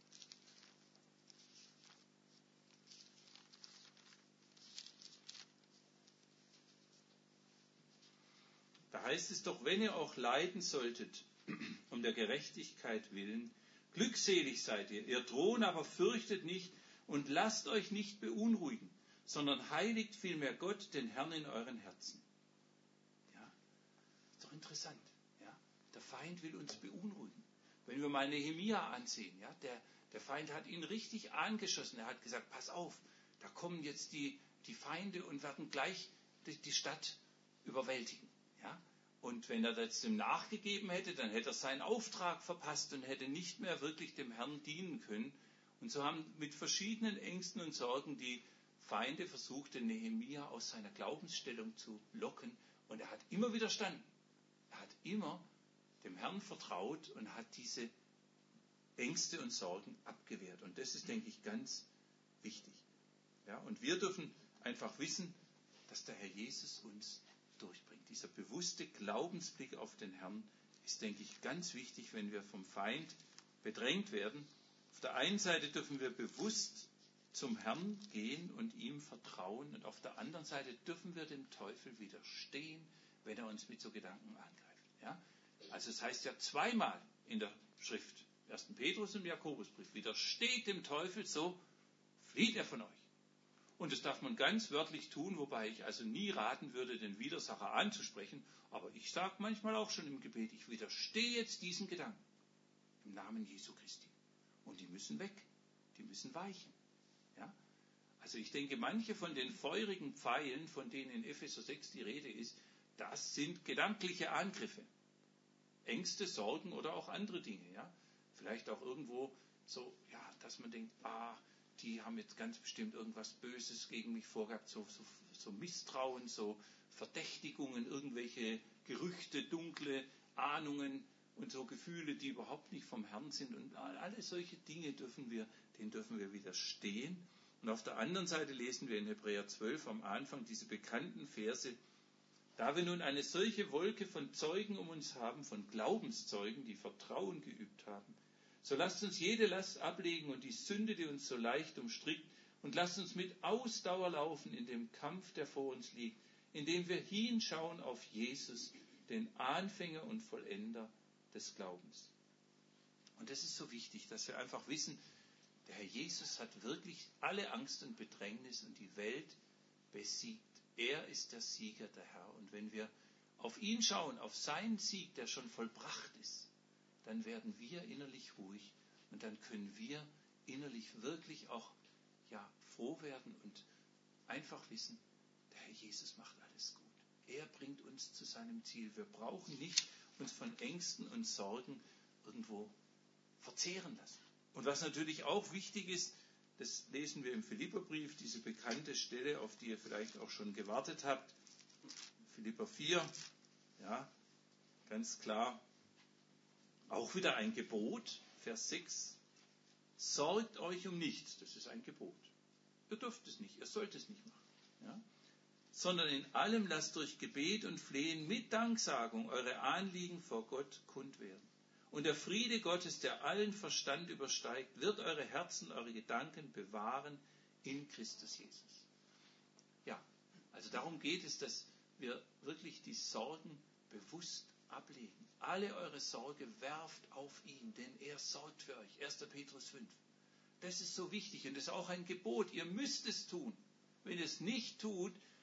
Da heißt es doch, wenn ihr auch leiden solltet, um der Gerechtigkeit willen, glückselig seid ihr. Ihr drohen aber fürchtet nicht und lasst euch nicht beunruhigen, sondern heiligt vielmehr Gott, den Herrn, in euren Herzen. Ja, ist doch interessant. Ja? Der Feind will uns beunruhigen. Wenn wir mal Nehemia ansehen, ja, der Feind hat ihn richtig angeschossen. Er hat gesagt, pass auf, da kommen jetzt die Feinde und werden gleich die Stadt überwältigen. Ja? Und wenn er das dem nachgegeben hätte, dann hätte er seinen Auftrag verpasst und hätte nicht mehr wirklich dem Herrn dienen können. Und so haben mit verschiedenen Ängsten und Sorgen die Feinde versucht, den Nehemia aus seiner Glaubensstellung zu locken. Und er hat immer widerstanden. Er hat immer dem Herrn vertraut und hat diese Ängste und Sorgen abgewehrt. Und das ist, denke ich, ganz wichtig. Ja, und wir dürfen einfach wissen, dass der Herr Jesus uns durchbringt. Dieser bewusste Glaubensblick auf den Herrn ist, denke ich, ganz wichtig, wenn wir vom Feind bedrängt werden. Auf der einen Seite dürfen wir bewusst zum Herrn gehen und ihm vertrauen und auf der anderen Seite dürfen wir dem Teufel widerstehen, wenn er uns mit so Gedanken angreift. Ja? Also es heißt ja zweimal in der Schrift, 1. Petrus und Jakobusbrief, widersteht dem Teufel, so flieht er von euch. Und das darf man ganz wörtlich tun, wobei ich also nie raten würde, den Widersacher anzusprechen. Aber ich sage manchmal auch schon im Gebet, ich widerstehe jetzt diesen Gedanken im Namen Jesu Christi. Und die müssen weg, die müssen weichen. Ja? Also ich denke, manche von den feurigen Pfeilen, von denen in Epheser 6 die Rede ist, das sind gedankliche Angriffe. Ängste, Sorgen oder auch andere Dinge. Ja? Vielleicht auch irgendwo so, ja, dass man denkt, die haben jetzt ganz bestimmt irgendwas Böses gegen mich vorgehabt, so Misstrauen, so Verdächtigungen, irgendwelche Gerüchte, dunkle Ahnungen und so Gefühle, die überhaupt nicht vom Herrn sind. Und alle solche Dinge dürfen wir widerstehen. Und auf der anderen Seite lesen wir in Hebräer 12 am Anfang diese bekannten Verse: Da wir nun eine solche Wolke von Zeugen um uns haben, von Glaubenszeugen, die Vertrauen geübt haben, so lasst uns jede Last ablegen und die Sünde, die uns so leicht umstrickt, und lasst uns mit Ausdauer laufen in dem Kampf, der vor uns liegt, indem wir hinschauen auf Jesus, den Anfänger und Vollender des Glaubens. Und das ist so wichtig, dass wir einfach wissen, der Herr Jesus hat wirklich alle Angst und Bedrängnis und die Welt besiegt. Er ist der Sieger, der Herr. Und wenn wir auf ihn schauen, auf seinen Sieg, der schon vollbracht ist, dann werden wir innerlich ruhig und dann können wir innerlich wirklich auch froh werden und einfach wissen, der Herr Jesus macht alles gut. Er bringt uns zu seinem Ziel. Wir brauchen nicht uns von Ängsten und Sorgen irgendwo verzehren lassen. Und was natürlich auch wichtig ist, das lesen wir im Philipperbrief, diese bekannte Stelle, auf die ihr vielleicht auch schon gewartet habt. Philipper 4, ja, ganz klar. Auch wieder ein Gebot, Vers 6. Sorgt euch um nichts, das ist ein Gebot. Ihr dürft es nicht, ihr sollt es nicht machen. Ja? Sondern in allem lasst durch Gebet und Flehen mit Danksagung eure Anliegen vor Gott kund werden. Und der Friede Gottes, der allen Verstand übersteigt, wird eure Herzen, eure Gedanken bewahren in Christus Jesus. Ja, also darum geht es, dass wir wirklich die Sorgen bewusst ablegen. Alle eure Sorge werft auf ihn, denn er sorgt für euch. 1. Petrus 5. Das ist so wichtig und das ist auch ein Gebot. Ihr müsst es tun. Wenn ihr es nicht tut,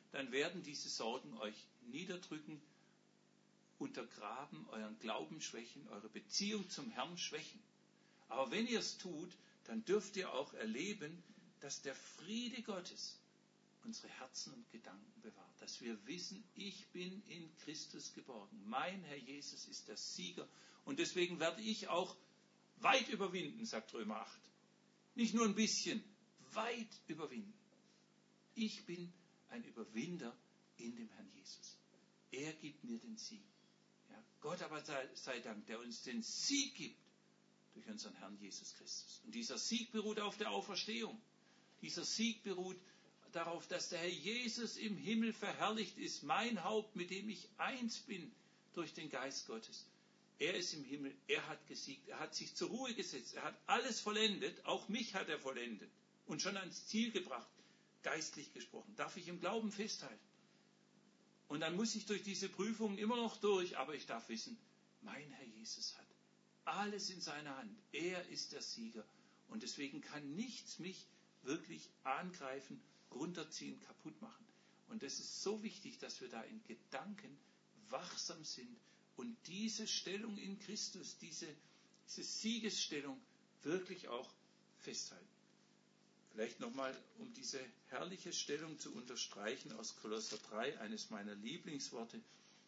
dann werden diese Sorgen euch niederdrücken, untergraben, euren Glauben schwächen, eure Beziehung zum Herrn schwächen. Aber wenn ihr es tut, dann dürft ihr auch erleben, dass der Friede Gottes unsere Herzen und Gedanken bewahrt. Dass wir wissen, ich bin in Christus geborgen. Mein Herr Jesus ist der Sieger. Und deswegen werde ich auch weit überwinden, sagt Römer 8. Nicht nur ein bisschen, weit überwinden. Ich bin ein Überwinder in dem Herrn Jesus. Er gibt mir den Sieg. Ja, Gott aber sei Dank, der uns den Sieg gibt durch unseren Herrn Jesus Christus. Und dieser Sieg beruht auf der Auferstehung. Dieser Sieg beruht darauf, dass der Herr Jesus im Himmel verherrlicht ist, mein Haupt, mit dem ich eins bin durch den Geist Gottes. Er ist im Himmel, er hat gesiegt, er hat sich zur Ruhe gesetzt, er hat alles vollendet, auch mich hat er vollendet und schon ans Ziel gebracht, geistlich gesprochen. Darf ich im Glauben festhalten? Und dann muss ich durch diese Prüfungen immer noch durch, aber ich darf wissen, mein Herr Jesus hat alles in seiner Hand. Er ist der Sieger. Und deswegen kann nichts mich wirklich angreifen, runterziehen, kaputt machen. Und das ist so wichtig, dass wir da in Gedanken wachsam sind und diese Stellung in Christus, diese Siegesstellung wirklich auch festhalten. Vielleicht nochmal, um diese herrliche Stellung zu unterstreichen aus Kolosser 3, eines meiner Lieblingsworte.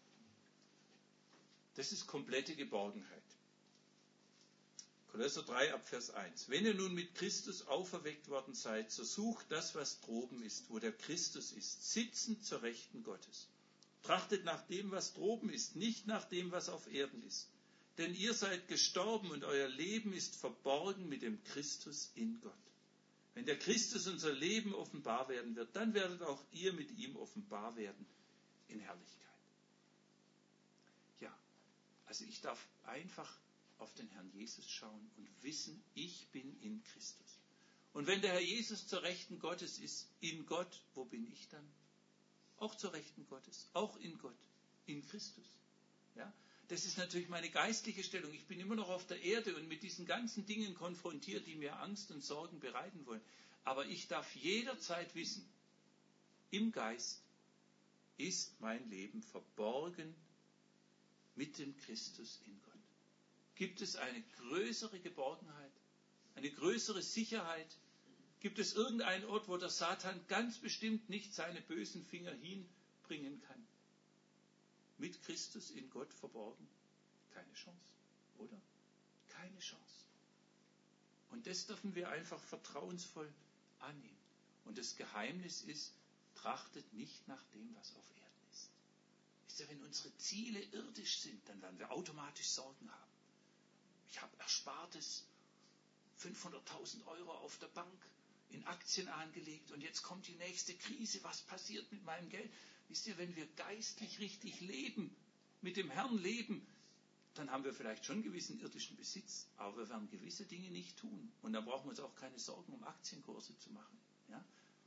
Das ist komplette Geborgenheit. Kolosser 3 ab Vers 1. Wenn ihr nun mit Christus auferweckt worden seid, so sucht das, was droben ist, wo der Christus ist, sitzend zur Rechten Gottes. Trachtet nach dem, was droben ist, nicht nach dem, was auf Erden ist. Denn ihr seid gestorben und euer Leben ist verborgen mit dem Christus in Gott. Wenn der Christus unser Leben offenbar werden wird, dann werdet auch ihr mit ihm offenbar werden in Herrlichkeit. Ja, also ich darf einfach auf den Herrn Jesus schauen und wissen, ich bin in Christus. Und wenn der Herr Jesus zur Rechten Gottes ist, in Gott, wo bin ich dann? Auch zur Rechten Gottes, auch in Gott, in Christus. Ja? Das ist natürlich meine geistliche Stellung. Ich bin immer noch auf der Erde und mit diesen ganzen Dingen konfrontiert, die mir Angst und Sorgen bereiten wollen. Aber ich darf jederzeit wissen, im Geist ist mein Leben verborgen mit dem Christus in Gott. Gibt es eine größere Geborgenheit, eine größere Sicherheit? Gibt es irgendeinen Ort, wo der Satan ganz bestimmt nicht seine bösen Finger hinbringen kann? Mit Christus in Gott verborgen? Keine Chance, oder? Keine Chance. Und das dürfen wir einfach vertrauensvoll annehmen. Und das Geheimnis ist, trachtet nicht nach dem, was auf Erden ist. Wisst ihr, wenn unsere Ziele irdisch sind, dann werden wir automatisch Sorgen haben. Ich habe Erspartes 500.000 Euro auf der Bank in Aktien angelegt und jetzt kommt die nächste Krise. Was passiert mit meinem Geld? Wisst ihr, wenn wir geistlich richtig leben, mit dem Herrn leben, dann haben wir vielleicht schon gewissen irdischen Besitz, aber wir werden gewisse Dinge nicht tun. Und dann brauchen wir uns auch keine Sorgen um Aktienkurse zu machen. Ja?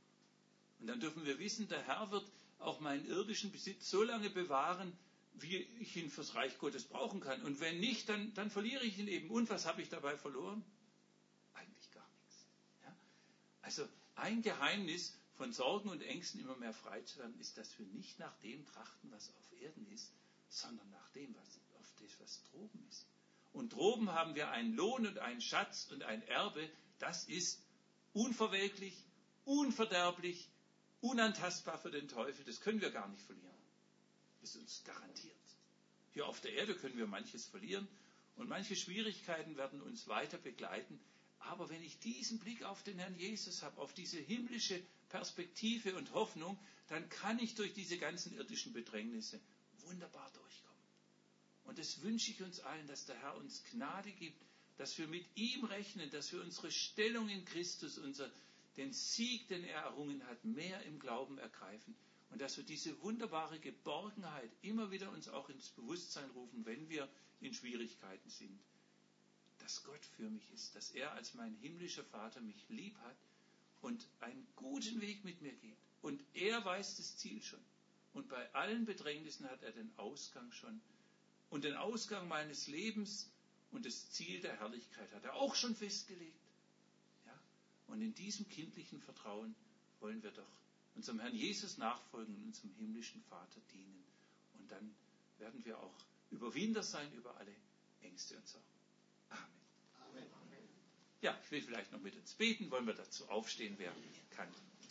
Und dann dürfen wir wissen, der Herr wird auch meinen irdischen Besitz so lange bewahren, wie ich ihn fürs Reich Gottes brauchen kann. Und wenn nicht, dann verliere ich ihn eben. Und was habe ich dabei verloren? Eigentlich gar nichts. Ja? Also ein Geheimnis von Sorgen und Ängsten immer mehr frei zu werden, ist, dass wir nicht nach dem trachten, was auf Erden ist, sondern nach dem, was droben ist. Und droben haben wir einen Lohn und einen Schatz und ein Erbe, das ist unverwelklich, unverderblich, unantastbar für den Teufel. Das können wir gar nicht verlieren. Das ist uns garantiert. Hier auf der Erde können wir manches verlieren und manche Schwierigkeiten werden uns weiter begleiten. Aber wenn ich diesen Blick auf den Herrn Jesus habe, auf diese himmlische Perspektive und Hoffnung, dann kann ich durch diese ganzen irdischen Bedrängnisse wunderbar durchkommen. Und das wünsche ich uns allen, dass der Herr uns Gnade gibt, dass wir mit ihm rechnen, dass wir unsere Stellung in Christus, den Sieg, den er errungen hat, mehr im Glauben ergreifen. Und dass wir diese wunderbare Geborgenheit immer wieder uns auch ins Bewusstsein rufen, wenn wir in Schwierigkeiten sind. Dass Gott für mich ist, dass er als mein himmlischer Vater mich lieb hat und einen guten Weg mit mir geht. Und er weiß das Ziel schon. Und bei allen Bedrängnissen hat er den Ausgang schon. Und den Ausgang meines Lebens und das Ziel der Herrlichkeit hat er auch schon festgelegt. Ja? Und in diesem kindlichen Vertrauen wollen wir doch unserem Herrn Jesus nachfolgen und unserem himmlischen Vater dienen. Und dann werden wir auch Überwinder sein über alle Ängste und Sorgen. Amen. Amen. Ja, ich will vielleicht noch mit uns beten. Wollen wir dazu aufstehen, wer kann?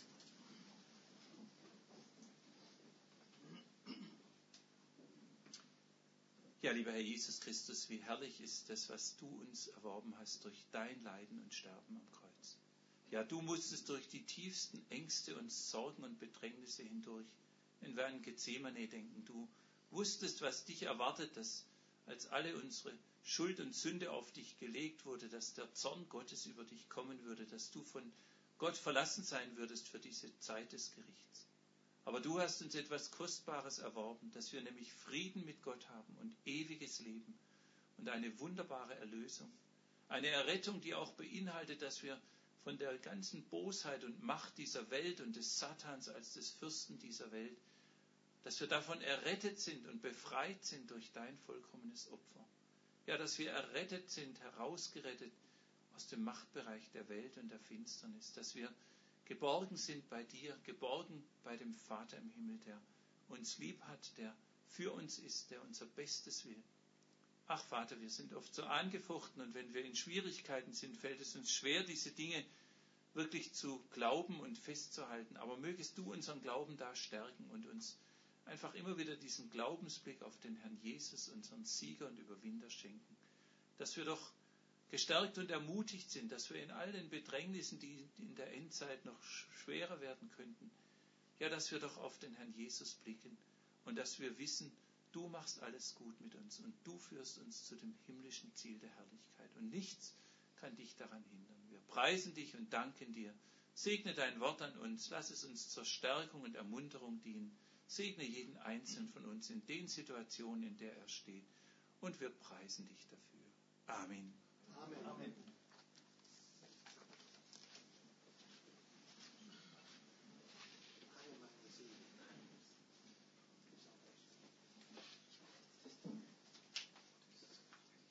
Ja, lieber Herr Jesus Christus, wie herrlich ist das, was du uns erworben hast durch dein Leiden und Sterben am Kreuz. Ja, du musstest durch die tiefsten Ängste und Sorgen und Bedrängnisse hindurch, wenn wir an Gethsemane denken. Du wusstest, was dich erwartet, dass als alle unsere Schuld und Sünde auf dich gelegt wurde, dass der Zorn Gottes über dich kommen würde, dass du von Gott verlassen sein würdest für diese Zeit des Gerichts. Aber du hast uns etwas Kostbares erworben, dass wir nämlich Frieden mit Gott haben und ewiges Leben und eine wunderbare Erlösung. Eine Errettung, die auch beinhaltet, dass wir von der ganzen Bosheit und Macht dieser Welt und des Satans als des Fürsten dieser Welt, dass wir davon errettet sind und befreit sind durch dein vollkommenes Opfer. Ja, dass wir errettet sind, herausgerettet aus dem Machtbereich der Welt und der Finsternis, dass wir geborgen sind bei dir, geborgen bei dem Vater im Himmel, der uns lieb hat, der für uns ist, der unser Bestes will. Ach Vater, wir sind oft so angefochten und wenn wir in Schwierigkeiten sind, fällt es uns schwer, diese Dinge wirklich zu glauben und festzuhalten. Aber mögest du unseren Glauben da stärken und uns einfach immer wieder diesen Glaubensblick auf den Herrn Jesus, unseren Sieger und Überwinder schenken. Dass wir doch gestärkt und ermutigt sind, dass wir in all den Bedrängnissen, die in der Endzeit noch schwerer werden könnten, ja, dass wir doch auf den Herrn Jesus blicken und dass wir wissen, du machst alles gut mit uns und du führst uns zu dem himmlischen Ziel der Herrlichkeit und nichts kann dich daran hindern. Wir preisen dich und danken dir. Segne dein Wort an uns, lass es uns zur Stärkung und Ermunterung dienen. Segne jeden Einzelnen von uns in den Situationen, in der er steht und wir preisen dich dafür. Amen. Amen.